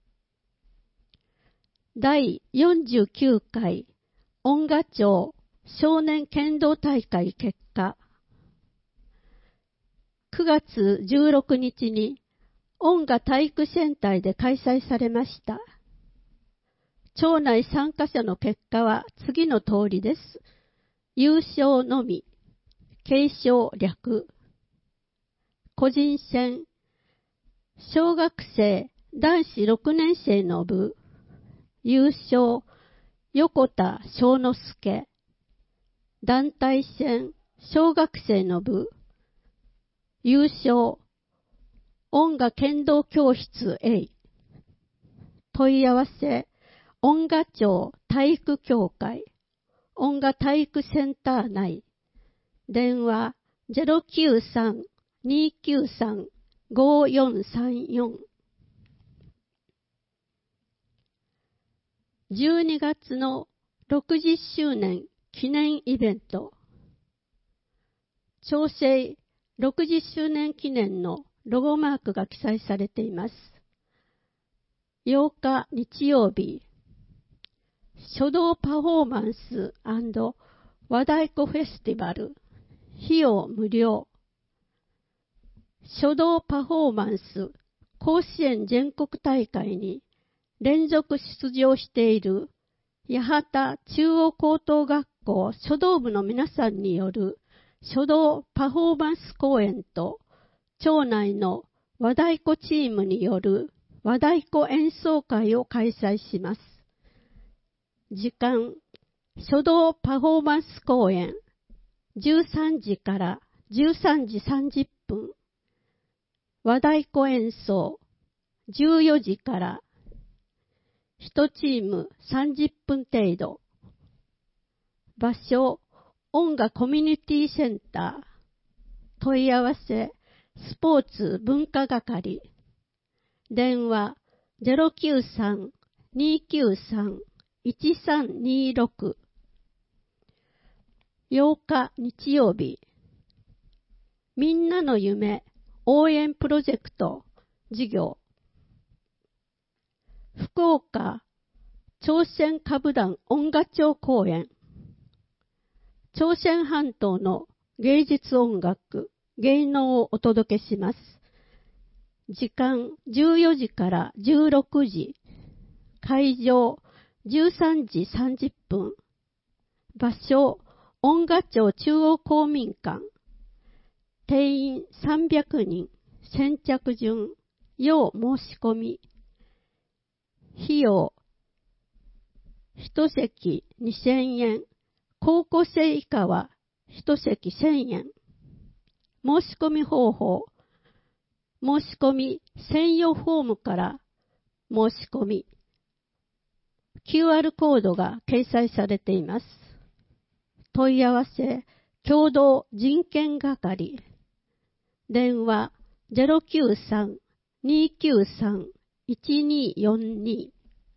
Speaker 4: だいよんじゅうきゅうかい音楽町少年剣道大会結果、くがつじゅうろくにちに音楽体育センターで開催されました。町内参加者の結果は次の通りです。優勝のみ、継承略。個人戦、小学生男子ろくねん生の部、優勝、横田翔之介。団体戦、小学生の部、優勝、音楽剣道教室 A。問い合わせ、音楽町体育協会、音楽体育センター内。電話 ゼロきゅうさん にーきゅうさん ごーよんさんよん。じゅうにがつのろくじゅっしゅうねん記念イベント。町政ろくじゅっしゅうねん記念のロゴマークが記載されています。 ようか日曜日、書道パフォーマンス&和太鼓フェスティバル、費用無料。書道パフォーマンス甲子園全国大会に連続出場している八幡中央高等学校書道部の皆さんによる書道パフォーマンス公演と、町内の和太鼓チームによる和太鼓演奏会を開催します。時間、書道パフォーマンス公演、じゅうさんじからじゅうさんじさんじゅっぷん。和太鼓演奏、じゅうよじからいちチームさんじゅっぷん程度。場所、音楽コミュニティセンター。問い合わせ、スポーツ文化係。電話 ゼロきゅうさん にきゅうさん いちさんにろく。ようか日曜日、みんなの夢応援プロジェクト事業。福岡朝鮮歌舞団音楽町公演。朝鮮半島の芸術音楽、芸能をお届けします。時間じゅうよじからじゅうろくじ。会場じゅうさんじさんじゅっぷん。場所、音楽町中央公民館。定員さんびゃくにん。先着順。要申し込み。費用。一席にせんえん。高校生以下は一席せんえん。申し込み方法。申し込み専用フォームから申し込み。キューアール コードが掲載されています。問い合わせ、共同人権係。電話 ゼロきゅうさん にきゅうさん いちによんに。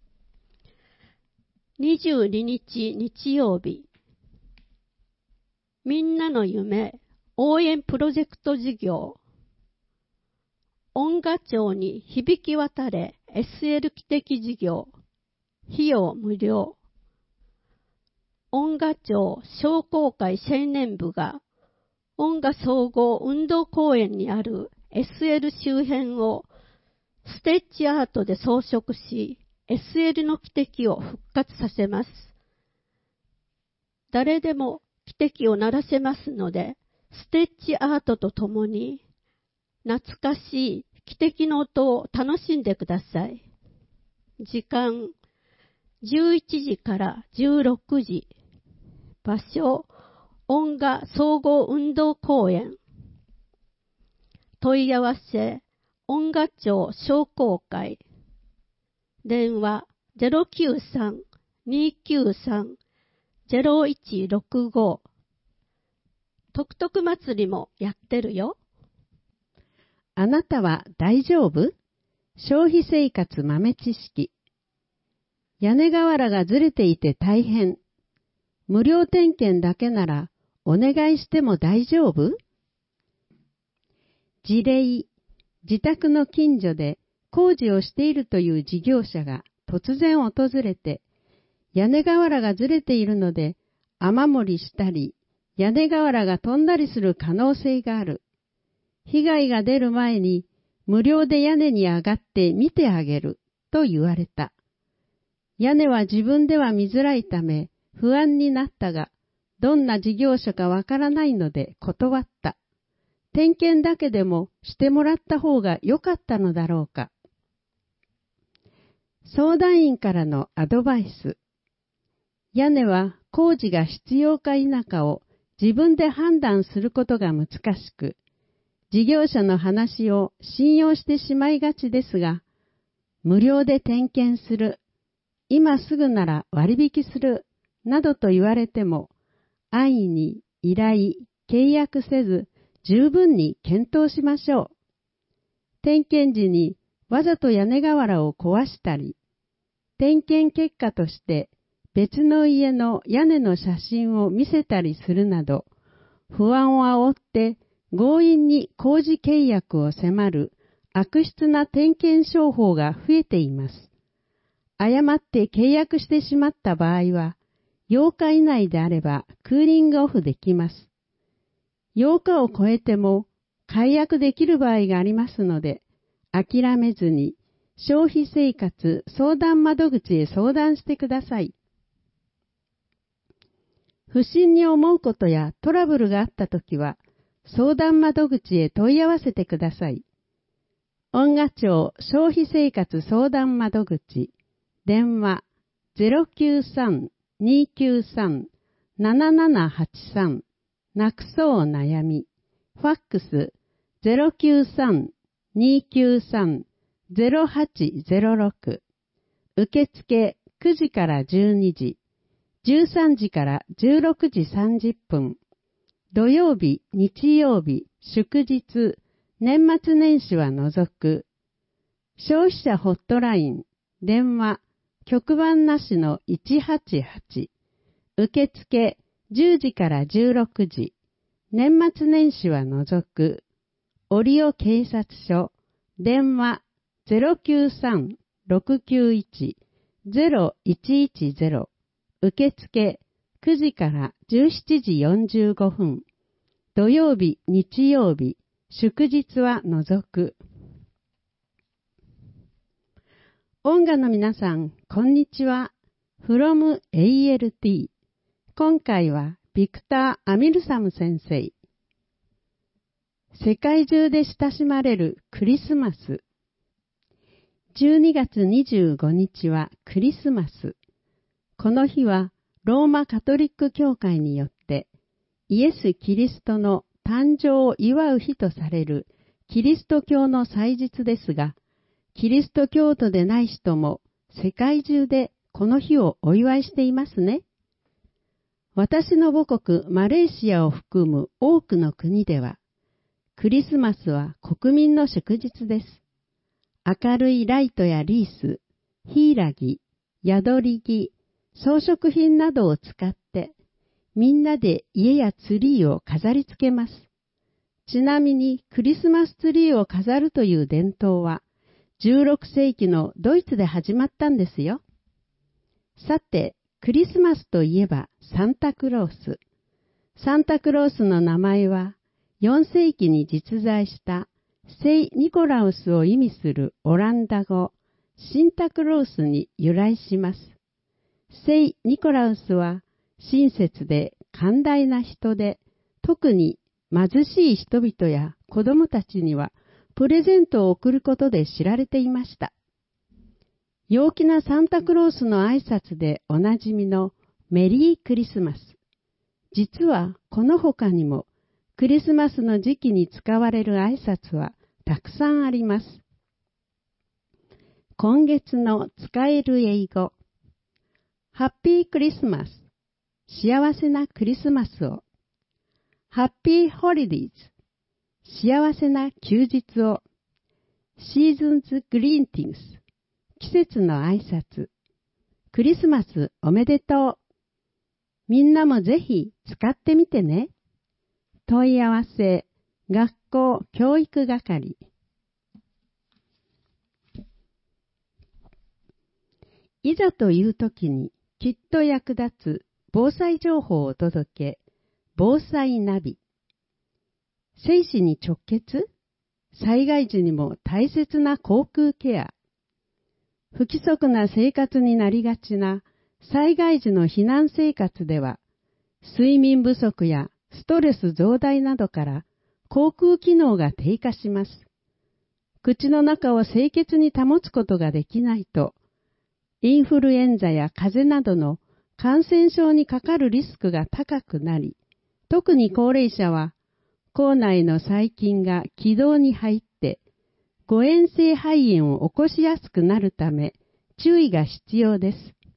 Speaker 4: にじゅうににち日曜日、みんなの夢応援プロジェクト事業。音楽町に響き渡れ エスエル 汽笛事業。費用無料。音楽町商工会青年部が音楽総合運動公園にある エスエル 周辺をステッチアートで装飾し、エスエル の汽笛を復活させます。誰でも汽笛を鳴らせますので、ステッチアートとともに懐かしい汽笛の音を楽しんでください。時間、じゅういちじからじゅうろくじ。場所、音楽総合運動公園。問い合わせ、音楽町商工会。電話 ゼロきゅうさん にきゅうさん ゼロいちろくご。トクトク祭りもやってるよ。
Speaker 5: あなたは大丈夫？消費生活豆知識。屋根瓦がずれていて大変。無料点検だけならお願いしても大丈夫？事例、自宅の近所で工事をしているという事業者が突然訪れて、屋根瓦がずれているので雨漏りしたり、屋根瓦が飛んだりする可能性がある。被害が出る前に無料で屋根に上がって見てあげると言われた。屋根は自分では見づらいため不安になったが、どんな事業者かわからないので断った。点検だけでもしてもらった方が良かったのだろうか。相談員からのアドバイス。屋根は工事が必要か否かを自分で判断することが難しく、事業者の話を信用してしまいがちですが、無料で点検する、今すぐなら割引する、などと言われても、安易に依頼、契約せず、十分に検討しましょう。点検時にわざと屋根瓦を壊したり、点検結果として別の家の屋根の写真を見せたりするなど、不安を煽って強引に工事契約を迫る悪質な点検商法が増えています。 誤って契約してしまった場合は、ようか以内であればクーリングオフできます。ようかを超えても解約できる場合がありますので、諦めずに消費生活相談窓口へ相談してください。不審に思うことやトラブルがあったときは、相談窓口へ問い合わせてください。恩賀町消費生活相談窓口、電話 ゼロきゅうさん にきゅうさん ななななはちさん なくそう悩み、ファックス ゼロきゅうさん にきゅうさん ゼロはちゼロろく、受付くじからじゅうにじ、じゅうさんじからじゅうろくじさんじゅっぷん、土曜日、日曜日、祝日、年末年始は除く、消費者ホットライン、電話、局番なしのいちはちはち、受付じゅうじからじゅうろくじ、年末年始は除く、折尾警察署、電話 ゼロきゅうさん ろくきゅういち ゼロいちいちゼロ、受付くじからじゅうしちじよんじゅうごふん、土曜日、日曜日、祝日は除く。音楽の皆さん、こんにちは。from エーエルティー。今回はビクター・アミルサム先生。世界中で親しまれるクリスマス。じゅうにがつにじゅうごにちはクリスマス。この日はローマカトリック教会によってイエス・キリストの誕生を祝う日とされるキリスト教の祭日ですが、キリスト教徒でない人も世界中でこの日をお祝いしていますね。私の母国マレーシアを含む多くの国では、クリスマスは国民の祝日です。明るいライトやリース、ヒイラギ、宿り木、装飾品などを使って、みんなで家やツリーを飾り付けます。ちなみにクリスマスツリーを飾るという伝統は、じゅうろくせいきのドイツで始まったんですよ。さて、クリスマスといえばサンタクロース。サンタクロースの名前は、よんせいきに実在した聖ニコラウスを意味するオランダ語、シンタクロースに由来します。聖ニコラウスは親切で寛大な人で、特に貧しい人々や子供たちにはプレゼントを贈ることで知られていました。陽気なサンタクロースの挨拶でおなじみのメリークリスマス。実はこの他にもクリスマスの時期に使われる挨拶はたくさんあります。今月の使える英語。ハッピークリスマス。幸せなクリスマスを。ハッピーホリディーズ。幸せな休日を。シーズンズグリーンティングス。季節の挨拶。クリスマスおめでとう。みんなもぜひ使ってみてね。問い合わせ、学校教育係。いざという時にきっと役立つ防災情報をお届け、防災ナビ。生死に直結？災害時にも大切な口腔ケア。不規則な生活になりがちな災害時の避難生活では、睡眠不足やストレス増大などから口腔機能が低下します。口の中を清潔に保つことができないと、インフルエンザや風邪などの感染症にかかるリスクが高くなり、特に高齢者は口内の細菌が気道に入って誤嚥性肺炎を起こしやすくなるため注意が必要です。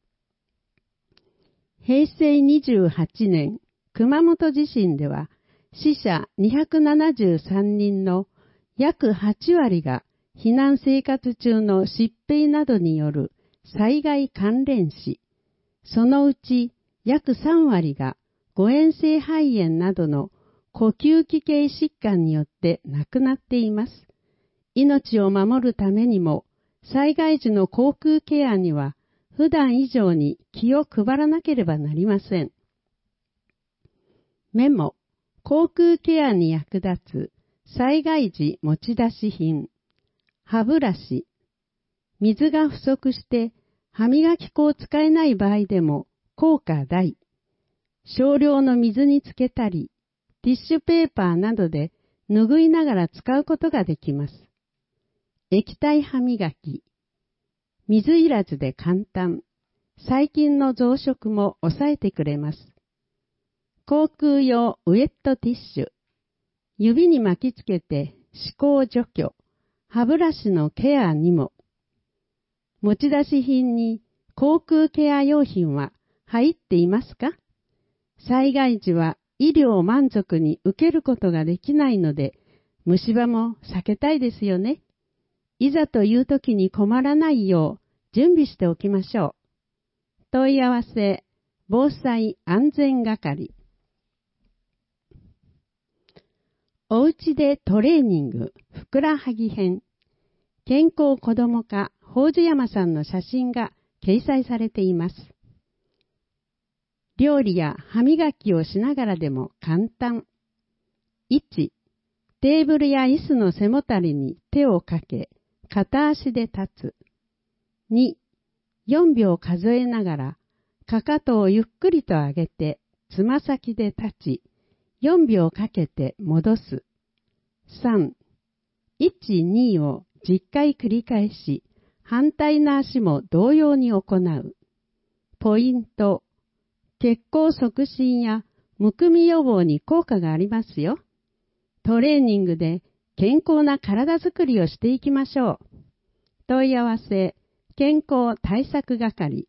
Speaker 5: へいせいにじゅうはちねん、熊本地震では死者にひゃくななじゅうさんにんの約はちわりが避難生活中の疾病などによる災害関連死、そのうち約さんわりが誤嚥性肺炎などの呼吸器系疾患によって亡くなっています。命を守るためにも災害時の口腔ケアには普段以上に気を配らなければなりません。メモ、口腔ケアに役立つ災害時持ち出し品、歯ブラシ、水が不足して歯磨き粉を使えない場合でも効果大。少量の水につけたり、ティッシュペーパーなどで拭いながら使うことができます。液体歯磨き、水いらずで簡単、細菌の増殖も抑えてくれます。口腔用ウェットティッシュ、指に巻きつけて歯垢除去、歯ブラシのケアにも。持ち出し品に口腔ケア用品は入っていますか？災害時は医療を満足に受けることができないので、虫歯も避けたいですよね。いざという時に困らないよう準備しておきましょう。問い合わせ、防災安全係。おうちでトレーニング、ふくらはぎ編。健康子ども課、宝珠山さんの写真が掲載されています。料理や歯磨きをしながらでも簡単。いち、テーブルや椅子の背もたれに手をかけ、片足で立つ。に、よんびょう数えながら、かかとをゆっくりと上げて、つま先で立ち、よんびょうかけて戻す。さん、いち、にをじゅっかい繰り返し、反対の足も同様に行う。ポイント。血行促進やむくみ予防に効果がありますよ。トレーニングで健康な体づくりをしていきましょう。問い合わせ、健康対策係。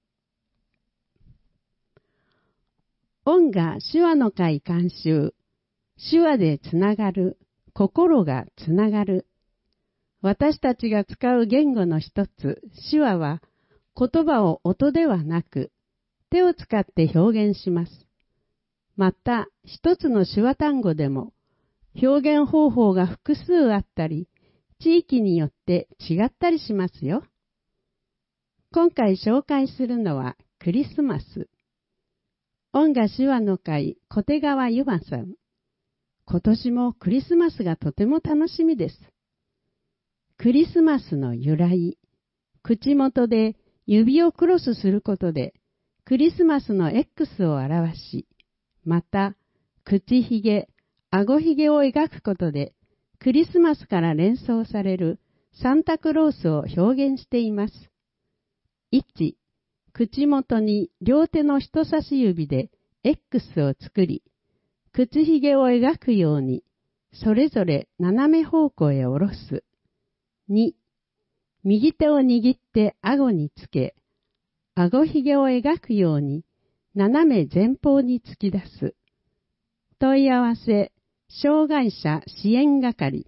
Speaker 5: 音が手話の会監修。手話でつながる、心がつながる。私たちが使う言語の一つ、手話は、言葉を音ではなく、手を使って表現します。また、一つの手話単語でも、表現方法が複数あったり、地域によって違ったりしますよ。今回紹介するのはクリスマス。音が手話の会小手川ゆまさん。今年もクリスマスがとても楽しみです。クリスマスの由来。口元で指をクロスすることで、クリスマスの X を表し、また、口ひげ、顎ひげを描くことで、クリスマスから連想されるサンタクロースを表現しています。いち、口元に両手の人差し指で X を作り、口ひげを描くように、それぞれ斜め方向へ下ろす。に、右手を握って顎につけ、顎ひげを描くように、斜め前方に突き出す。問い合わせ、障害者支援係。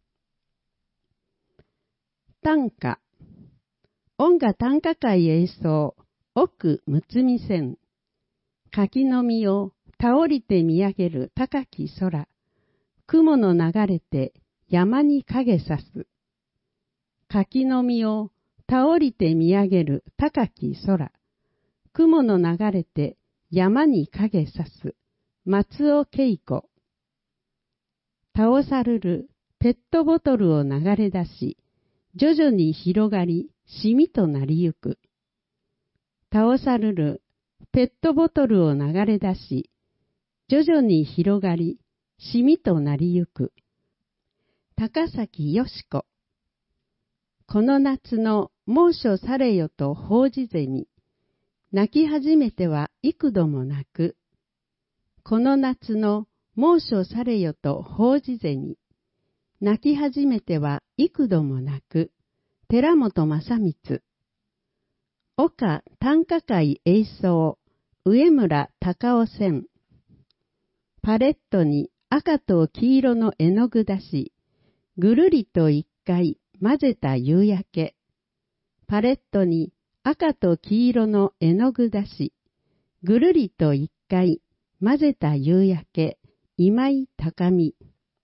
Speaker 5: 短歌。音楽短歌会演奏、奥むつみ線。柿の実を倒りて見上げる高き空。雲の流れて山に影さす。柿の実を倒りて見上げる高き空。雲の流れて山に影さす。松尾恵子。倒さるるペットボトルを流れ出し、徐々に広がり、しみとなりゆく。倒さるるペットボトルを流れ出し、徐々に広がり、しみとなりゆく。高崎よし子。この夏の猛暑されよと報じゼミ。泣き始めては幾度も泣く。この夏の猛暑されよと報じゼミ。泣き始めては幾度も泣く。寺本正光。岡短歌会演奏。上村隆夫線。パレットに赤と黄色の絵の具出し、ぐるりと一回混ぜた夕焼け。パレットに赤と黄色の絵の具出し、ぐるりと一回混ぜた夕焼け。今井高美。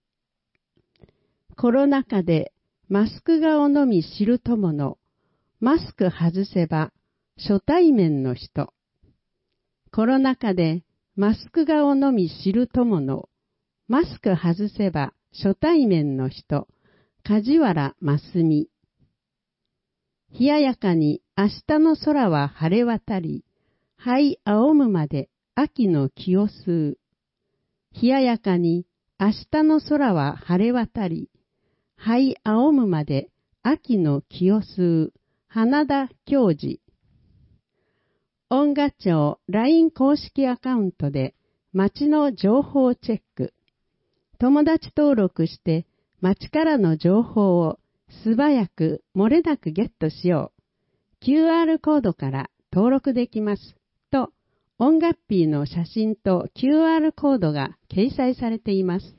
Speaker 5: コロナ禍でマスク顔のみ知る友の、マスク外せば初対面の人。コロナ禍でマスク顔のみ知る友の、マスク外せば初対面の人、梶原真澄。冷ややかに明日の空は晴れ渡り、灰青むまで秋の気を吸う。冷ややかに明日の空は晴れ渡り、灰青むまで秋の気を吸う。花田教授。音楽庁 ライン 公式アカウントで街の情報チェック。友達登録して街からの情報を素早く漏れなくゲットしよう。キューアール コードから登録できます。と、音楽ピーの写真と キューアール コードが掲載されています。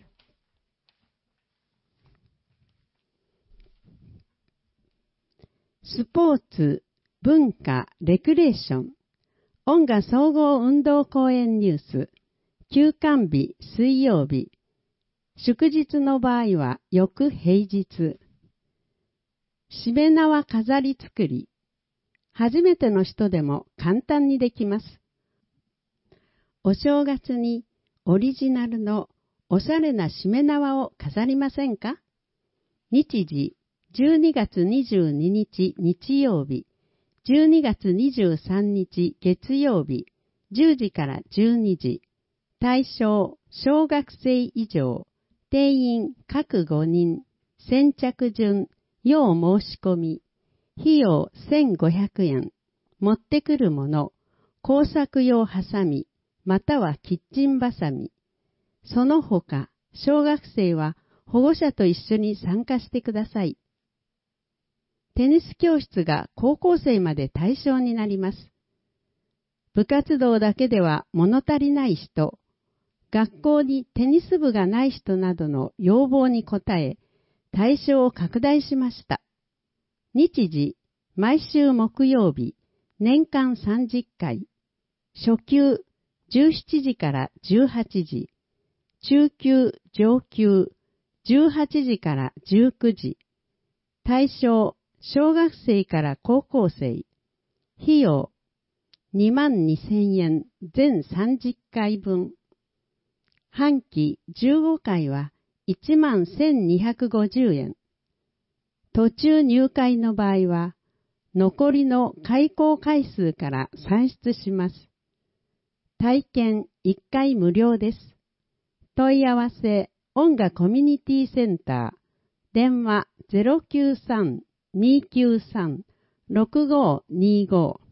Speaker 5: スポーツ、文化、レクレーション。音楽総合運動公園ニュース。休館日、水曜日。祝日の場合は翌平日。しめ縄飾り作り。初めての人でも簡単にできます。お正月にオリジナルのおしゃれなしめ縄を飾りませんか？日時、じゅうにがつにじゅうににち日曜日。じゅうにがつにじゅうさんにち月曜日、じゅうじからじゅうにじ。対象、小学生以上。定員、各ごにん。先着順、要申し込み。費用せんごひゃくえん。持ってくるもの、工作用ハサミ、またはキッチンバサミ。その他、小学生は保護者と一緒に参加してください。テニス教室が高校生まで対象になります。部活動だけでは物足りない人、学校にテニス部がない人などの要望に応え、対象を拡大しました。日時、毎週木曜日、年間さんじゅっかい。初級、じゅうしちじからじゅうはちじ。中級、上級、じゅうはちじからじゅうくじ。対象、小学生から高校生。費用、にまんにせんえん、全さんじゅっかいぶん。半期じゅうごかいはいちまんせんにひゃくごじゅうえん。途中入会の場合は、残りの開講回数から算出します。体験いっかい無料です。問い合わせ、音楽コミュニティセンター、電話 ゼロきゅうさん にきゅうさん ろくごにご。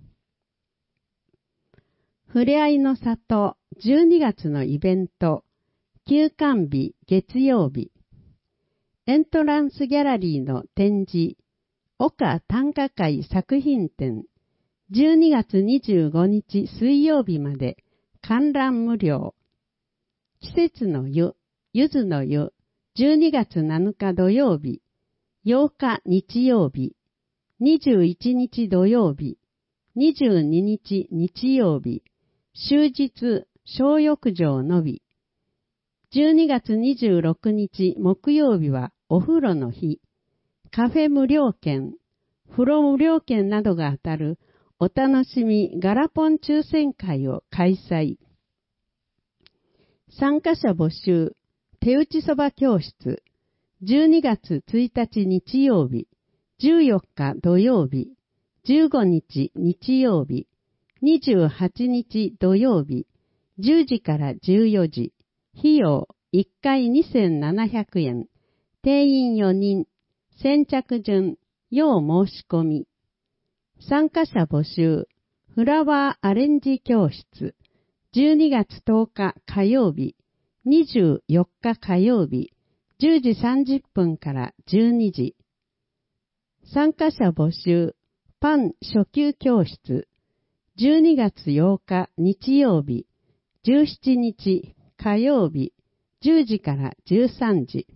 Speaker 5: ふれあいの里じゅうにがつのイベント、休館日月曜日。エントランスギャラリーの展示、岡短歌会作品展、じゅうにがつにじゅうごにち水曜日まで観覧無料。季節の湯、ゆずの湯、じゅうにがつなのか土曜日、ようか日曜日、にじゅういちにち土曜日、にじゅうににち日曜日、終日小浴場のみ。じゅうにがつにじゅうろくにち木曜日はお風呂の日、カフェ無料券、風呂無料券などが当たるお楽しみガラポン抽選会を開催。参加者募集、手打ちそば教室、じゅうにがつついたち日曜日、じゅうよっか土曜日、じゅうごにち日曜日、にじゅうはちにち土曜日、じゅうじからじゅうよじ、費用いっかいにせんななひゃくえん、定員よにん、先着順、要申し込み。参加者募集、フラワーアレンジ教室、じゅうにがつとおか火曜日、にじゅうよっか火曜日、じゅうじさんじゅっぷんからじゅうにじ。参加者募集、パン初級教室、じゅうにがつようか日曜日、じゅうしちにち火曜日、じゅうじからじゅうさんじ。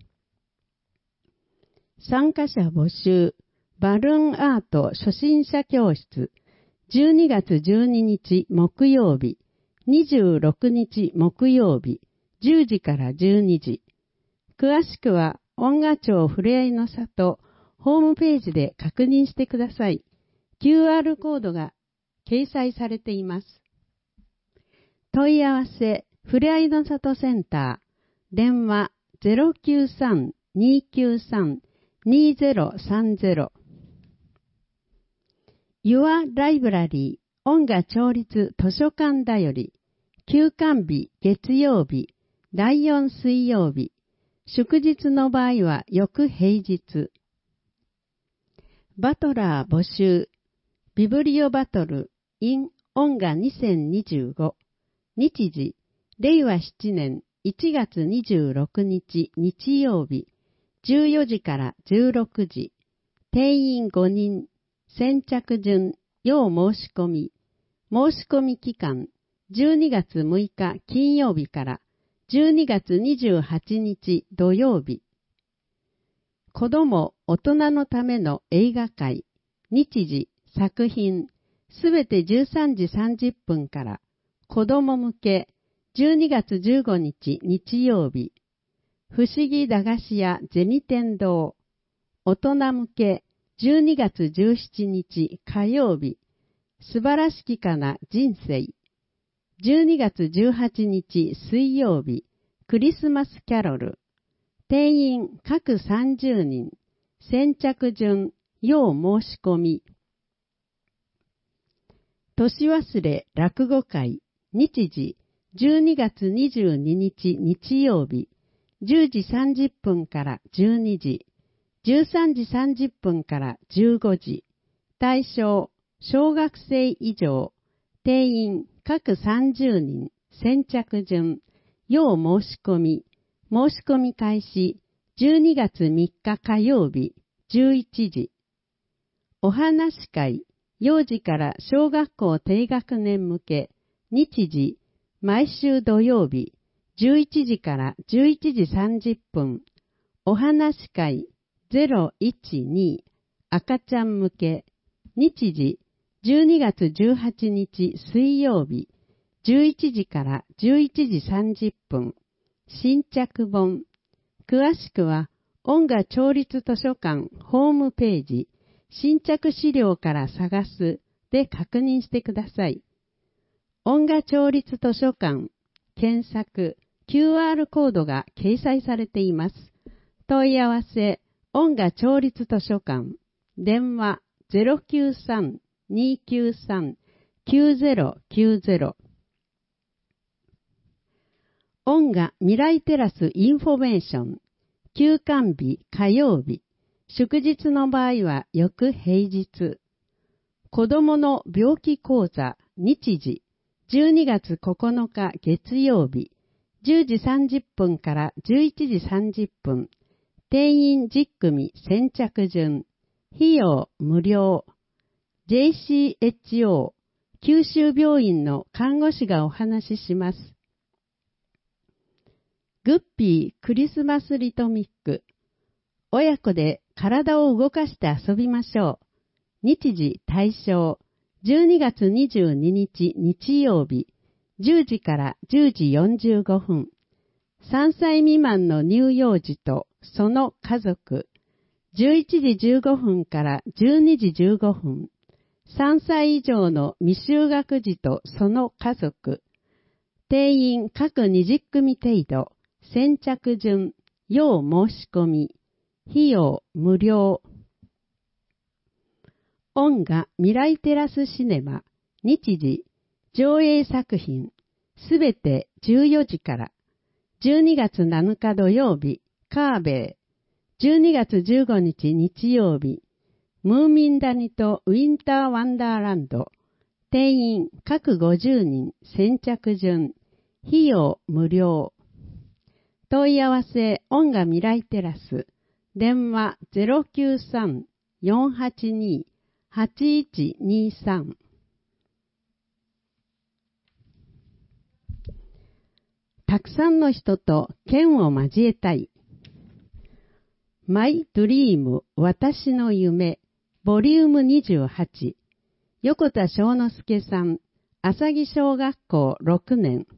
Speaker 5: 参加者募集、バルーンアート初心者教室、じゅうにがつじゅうににち木曜日、にじゅうろくにち木曜日、じゅうじからじゅうにじ。詳しくは、音楽町ふれあいの里ホームページで確認してください。キューアール コードが掲載されています。問い合わせ、ふれあいの里センター、電話 ゼロきゅうさん にーきゅうさん にーゼロさんゼロ Your Library 音楽調律図書館だより、休館日月曜日、だいよん水曜日、祝日の場合は翌平日。バトラー募集、ビブリオバトル in 音楽にせんにじゅうご、日時、れいわななねんいちがつにじゅうろくにち日曜日、じゅうよじからじゅうろくじ、定員ごにん、先着順、要申し込み、申し込み期間、じゅうにがつむいか金曜日からじゅうにがつにじゅうはちにち土曜日。子供、大人のための映画会、日時、作品、すべてじゅうさんじさんじゅっぷんから、子供向け、じゅうにがつじゅうごにち日曜日、不思議駄菓子屋銭天堂、大人向け、じゅうにがつじゅうしちにち火曜日、素晴らしきかな人生、じゅうにがつじゅうはちにち水曜日、クリスマスキャロル、定員各さんじゅうにん、先着順、要申し込み。年忘れ落語会、日時、じゅうにがつにじゅうににち日曜日、じゅうじさんじゅっぷんからじゅうにじ、じゅうさんじさんじゅっぷんからじゅうごじ、対象、小学生以上、定員各さんじゅうにん、先着順、要申し込み、申し込み開始、じゅうにがつみっか火曜日、じゅういちじ。お話会、幼児から小学校低学年向け、日時、毎週土曜日、じゅういちじからじゅういちじさんじゅっぷん、お話会ゼロいちに、赤ちゃん向け、日時、じゅうにがつじゅうはちにち水曜日、じゅういちじからじゅういちじさんじゅっぷん、新着本。詳しくは、音楽調律図書館ホームページ、新着資料から探すで確認してください。音楽調律図書館、検索、キューアール コードが掲載されています。問い合わせ、音楽調律図書館、電話 ゼロきゅうさん にーきゅうさん きゅうゼロきゅうゼロ。音楽未来テラスインフォメーション、休館日火曜日、祝日の場合は翌平日。子供の病気講座、日時、じゅうにがつここのか月曜日、じゅうじさんじゅっぷんからじゅういちじさんじゅっぷん、定員じゅっくみ先着順、費用無料、ジェイシーエイチオー、九州病院の看護師がお話しします。グッピークリスマスリトミック、親子で体を動かして遊びましょう。日時対象、じゅうにがつにじゅうににち日曜日、じゅうじからじゅうじよんじゅうごふん。さんさい未満の乳幼児とその家族。じゅういちじじゅうごふんからじゅうにじじゅうごふん。さんさい以上の未就学児とその家族。定員各にじゅっくみ程度。先着順。要申し込み。費用無料。音楽未来テラスシネマ、日時、上映作品、すべてじゅうよじから、じゅうにがつなのか土曜日、カーベイ、じゅうにがつじゅうごにち日曜日、ムーミン谷とウィンターワンダーランド、定員各ごじゅうにん、先着順、費用無料。問い合わせ音楽未来テラス、電話 ゼロきゅうさん よんはちに はちいちにさん。たくさんの人と剣を交えたい。マイドリーム私の夢ボリュームにじゅうはち。横田正之助さん、浅木小学校ろくねん。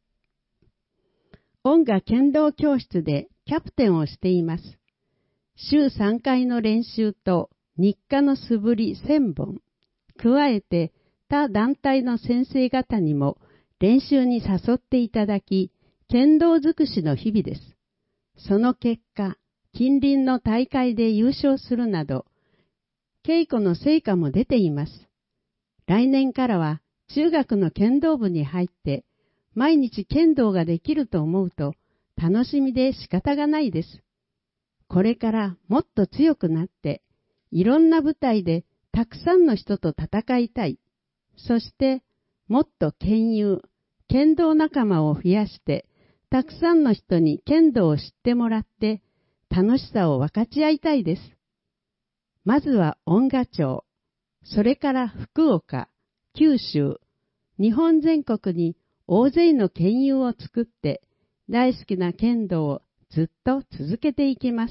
Speaker 5: 音楽剣道教室でキャプテンをしています。週さんかいの練習と日課の素振りせんぼん、加えて他団体の先生方にも練習に誘っていただき、剣道尽くしの日々です。その結果、近隣の大会で優勝するなど、稽古の成果も出ています。来年からは中学の剣道部に入って、毎日剣道ができると思うと楽しみで仕方がないです。これからもっと強くなって、いろんな舞台でたくさんの人と戦いたい。そして、もっと剣友、剣道仲間を増やして、たくさんの人に剣道を知ってもらって、楽しさを分かち合いたいです。まずは恩賀町、それから福岡、九州、日本全国に大勢の剣友を作って、大好きな剣道をずっと続けていきます。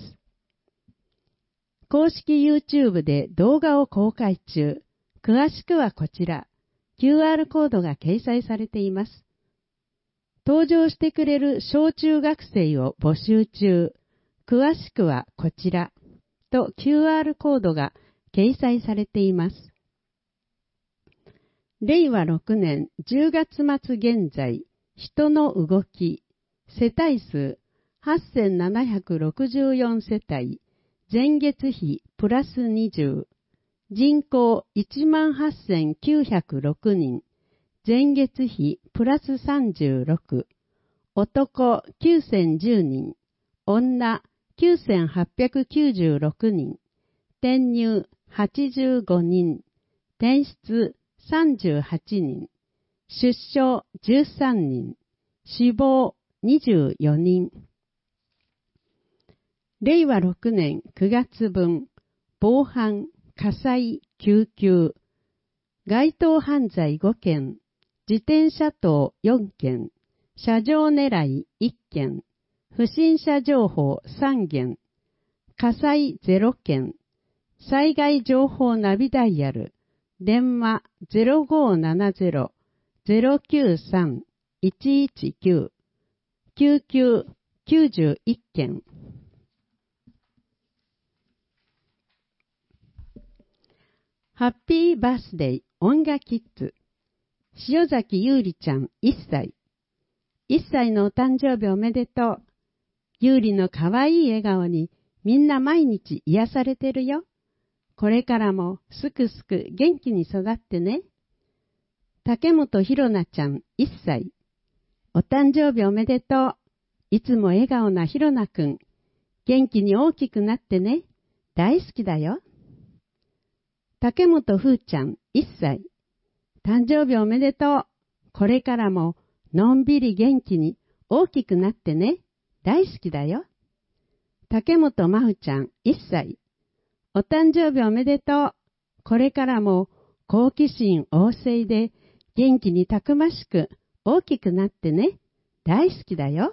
Speaker 5: 公式 YouTube で動画を公開中。詳しくはこちら、キューアール コードが掲載されています。登場してくれる小中学生を募集中。詳しくはこちらと キューアール コードが掲載されています。れいわろくねんじゅうがつ末現在、人の動き、世帯数はっせんななひゃくろくじゅうよんせたい、前月比プラスにじゅう、人口いちまんはっせんきゅうひゃくろくにん、前月比プラスさんじゅうろく、男きゅうせんじゅうにん、女きゅうせんはっぴゃくきゅうじゅうろくにん、転入はちじゅうごにん、転出さんじゅうはちにん、出生じゅうさんにん、死亡にじゅうよにん。れいわろくねんくがつぶん、防犯、火災、救急、街頭犯罪ごけん、自転車盗よんけん、車上狙いいっけん、不審者情報さんけん、火災ゼロけん、災害情報ナビダイヤル、電話 ゼロごーななゼロ ゼロきゅうさん いちいちきゅう、救急きゅうじゅういっけん。ハッピーバースデー音楽キッズ、塩崎優里ちゃんいっさい。いっさいのお誕生日おめでとう。優里のかわいい笑顔にみんな毎日癒されてるよ。これからもすくすく元気に育ってね。竹本ひろなちゃんいっさい。お誕生日おめでとう。いつも笑顔なひろなくん。元気に大きくなってね。大好きだよ。竹本ふーちゃんいっさい。誕生日おめでとう。これからものんびり元気に大きくなってね。大好きだよ。竹本まふちゃんいっさい。お誕生日おめでとう。これからも好奇心旺盛で元気にたくましく大きくなってね。大好きだよ。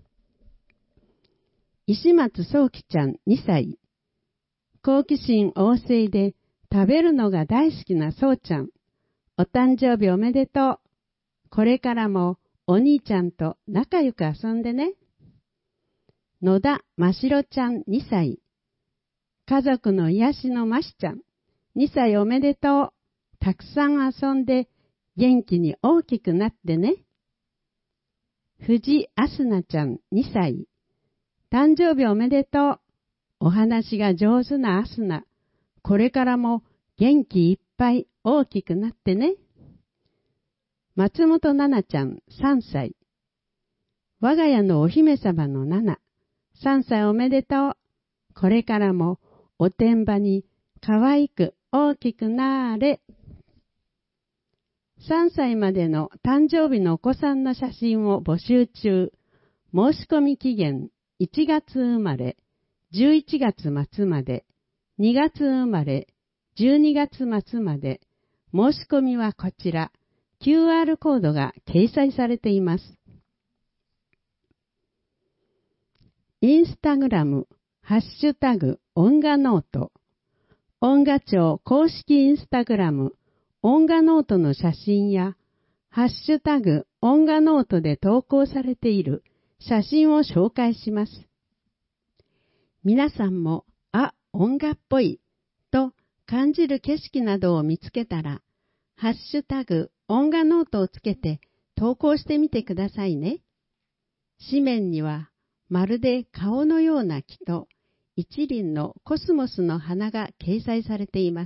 Speaker 5: 石松そうきちゃんにさい。好奇心旺盛で食べるのが大好きなそうちゃん。お誕生日おめでとう。これからもお兄ちゃんと仲良く遊んでね。野田ましろちゃんにさい。家族の癒しのましちゃん。にさいおめでとう。たくさん遊んで元気に大きくなってね。藤あすなちゃんにさい。誕生日おめでとう。お話が上手なあすな。これからも元気いっぱい大きくなってね。松本奈々ちゃんさんさい。我が家のお姫様の奈々。さんさいおめでとう。これからもおてんばに可愛く大きくなーれ。さんさいまでの誕生日のお子さんの写真を募集中。申し込み期限いちがつ生まれ、じゅういちがつ末まで、にがつ生まれ、じゅうにがつ末まで、申し込みはこちら、キューアール コードが掲載されています。インスタグラム、ハッシュタグ、音楽ノート。音楽庁公式インスタグラム、音楽ノートの写真や、ハッシュタグ、音楽ノートで投稿されている写真を紹介します。皆さんも、あ、音楽っぽい、と感じる景色などを見つけたら、 ハッシュタグ音楽ノートをつけて投稿してみてくださいね。紙面にはまるで顔のような木と一輪のコスモスの花が掲載されています。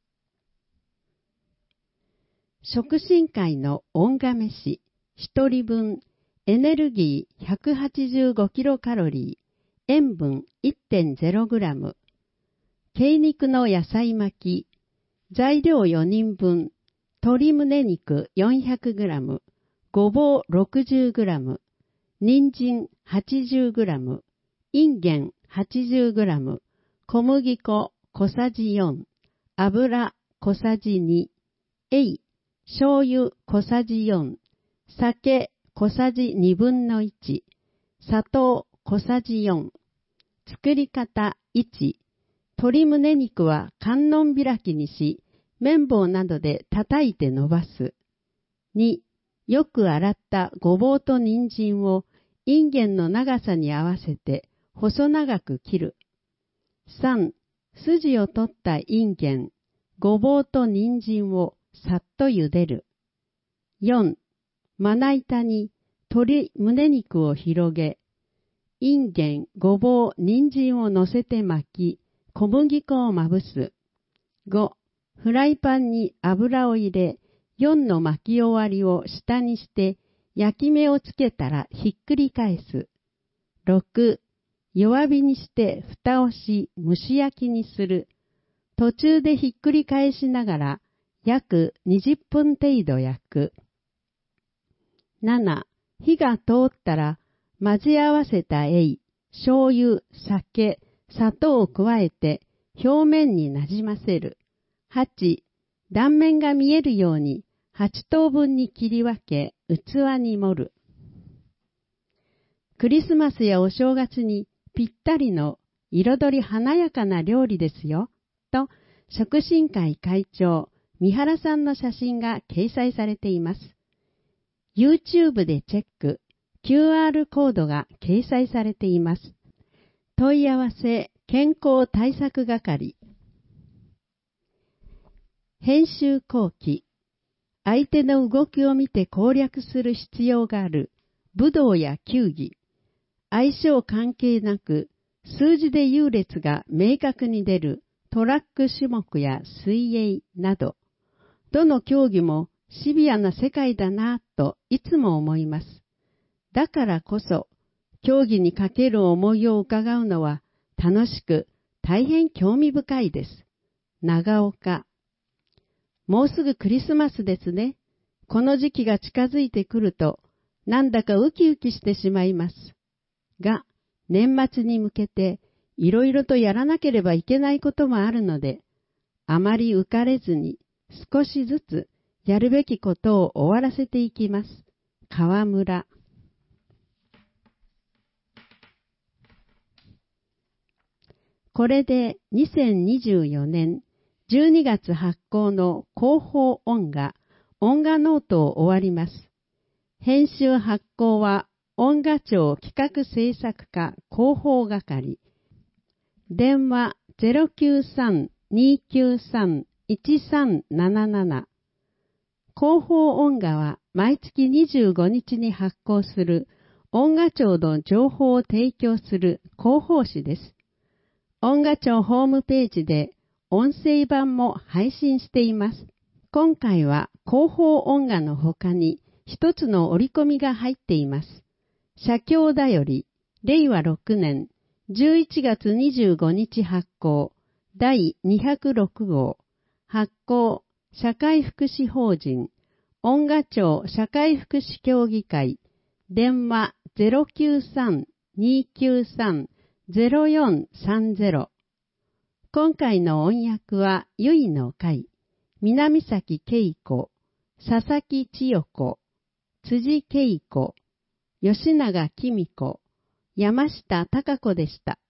Speaker 5: 食神会の音楽飯一人分エネルギー ひゃくはちじゅうごキロカロリー、塩分 いってんゼログラム、鶏肉の野菜巻き、材料よにんぶん、鶏胸肉 よんひゃくグラム、ごぼう ろくじゅうグラム、人参 はちじゅうグラム、インゲン はちじゅうグラム、小麦粉小さじよん、油小さじに、えい、醤油小さじよん、酒小さじにぶんのいち、砂糖小さじよん。作り方いち、鶏胸肉は観音開きにし、綿棒などで叩いて伸ばす。に、よく洗ったごぼうと人参をインゲンの長さに合わせて細長く切る。さん、筋を取ったインゲン、ごぼうと人参をさっと茹でる。よん、まな板に鶏胸肉を広げ、インゲン、ごぼう、人参を乗せて巻き、小麦粉をまぶす。ご、フライパンに油を入れ、よんの巻き終わりを下にして、焼き目をつけたらひっくり返す。ろく、弱火にして蓋をし、蒸し焼きにする。途中でひっくり返しながら、約にじゅっぷん程度焼く。なな、火が通ったら、混ぜ合わせたえい、醤油、酒、砂糖を加えて表面になじませる。はち、断面が見えるようにはち等分に切り分け器に盛る。クリスマスやお正月にぴったりの彩り華やかな料理ですよ、と食神会会長、三原さんの写真が掲載されています。YouTube でチェック。キューアール コードが掲載されています。問い合わせ健康対策係。編集後期。相手の動きを見て攻略する必要がある武道や球技。相性関係なく数字で優劣が明確に出るトラック種目や水泳など、どの競技もシビアな世界だなぁといつも思います。だからこそ、競技にかける思いを伺うのは楽しく大変興味深いです。長岡。もうすぐクリスマスですね。この時期が近づいてくると、なんだかウキウキしてしまいます。が、年末に向けていろいろとやらなければいけないこともあるので、あまり浮かれずに少しずつやるべきことを終わらせていきます。川村。これでにせんにじゅうよねんじゅうにがつ発行の広報音画、音画ノートを終わります。編集発行は音画庁企画制作課広報係。電話 ゼロきゅうさん にーきゅうさん いちさんなななな。広報音画は毎月にじゅうごにちに発行する音画庁の情報を提供する広報誌です。音画庁ホームページで音声版も配信しています。今回は広報音画の他に一つの折り込みが入っています。写経だより、れいわろくねんじゅういちがつにじゅうごにち発行、だいにひゃくろくごう、発行、社会福祉法人、音画庁社会福祉協議会、電話 ゼロきゅうさん にーきゅうさん ゼロよんさんゼロ。今回の音訳は、ゆいの会、南崎恵子、佐々木千代子、辻恵子、吉永紀美子、山下貴子でした。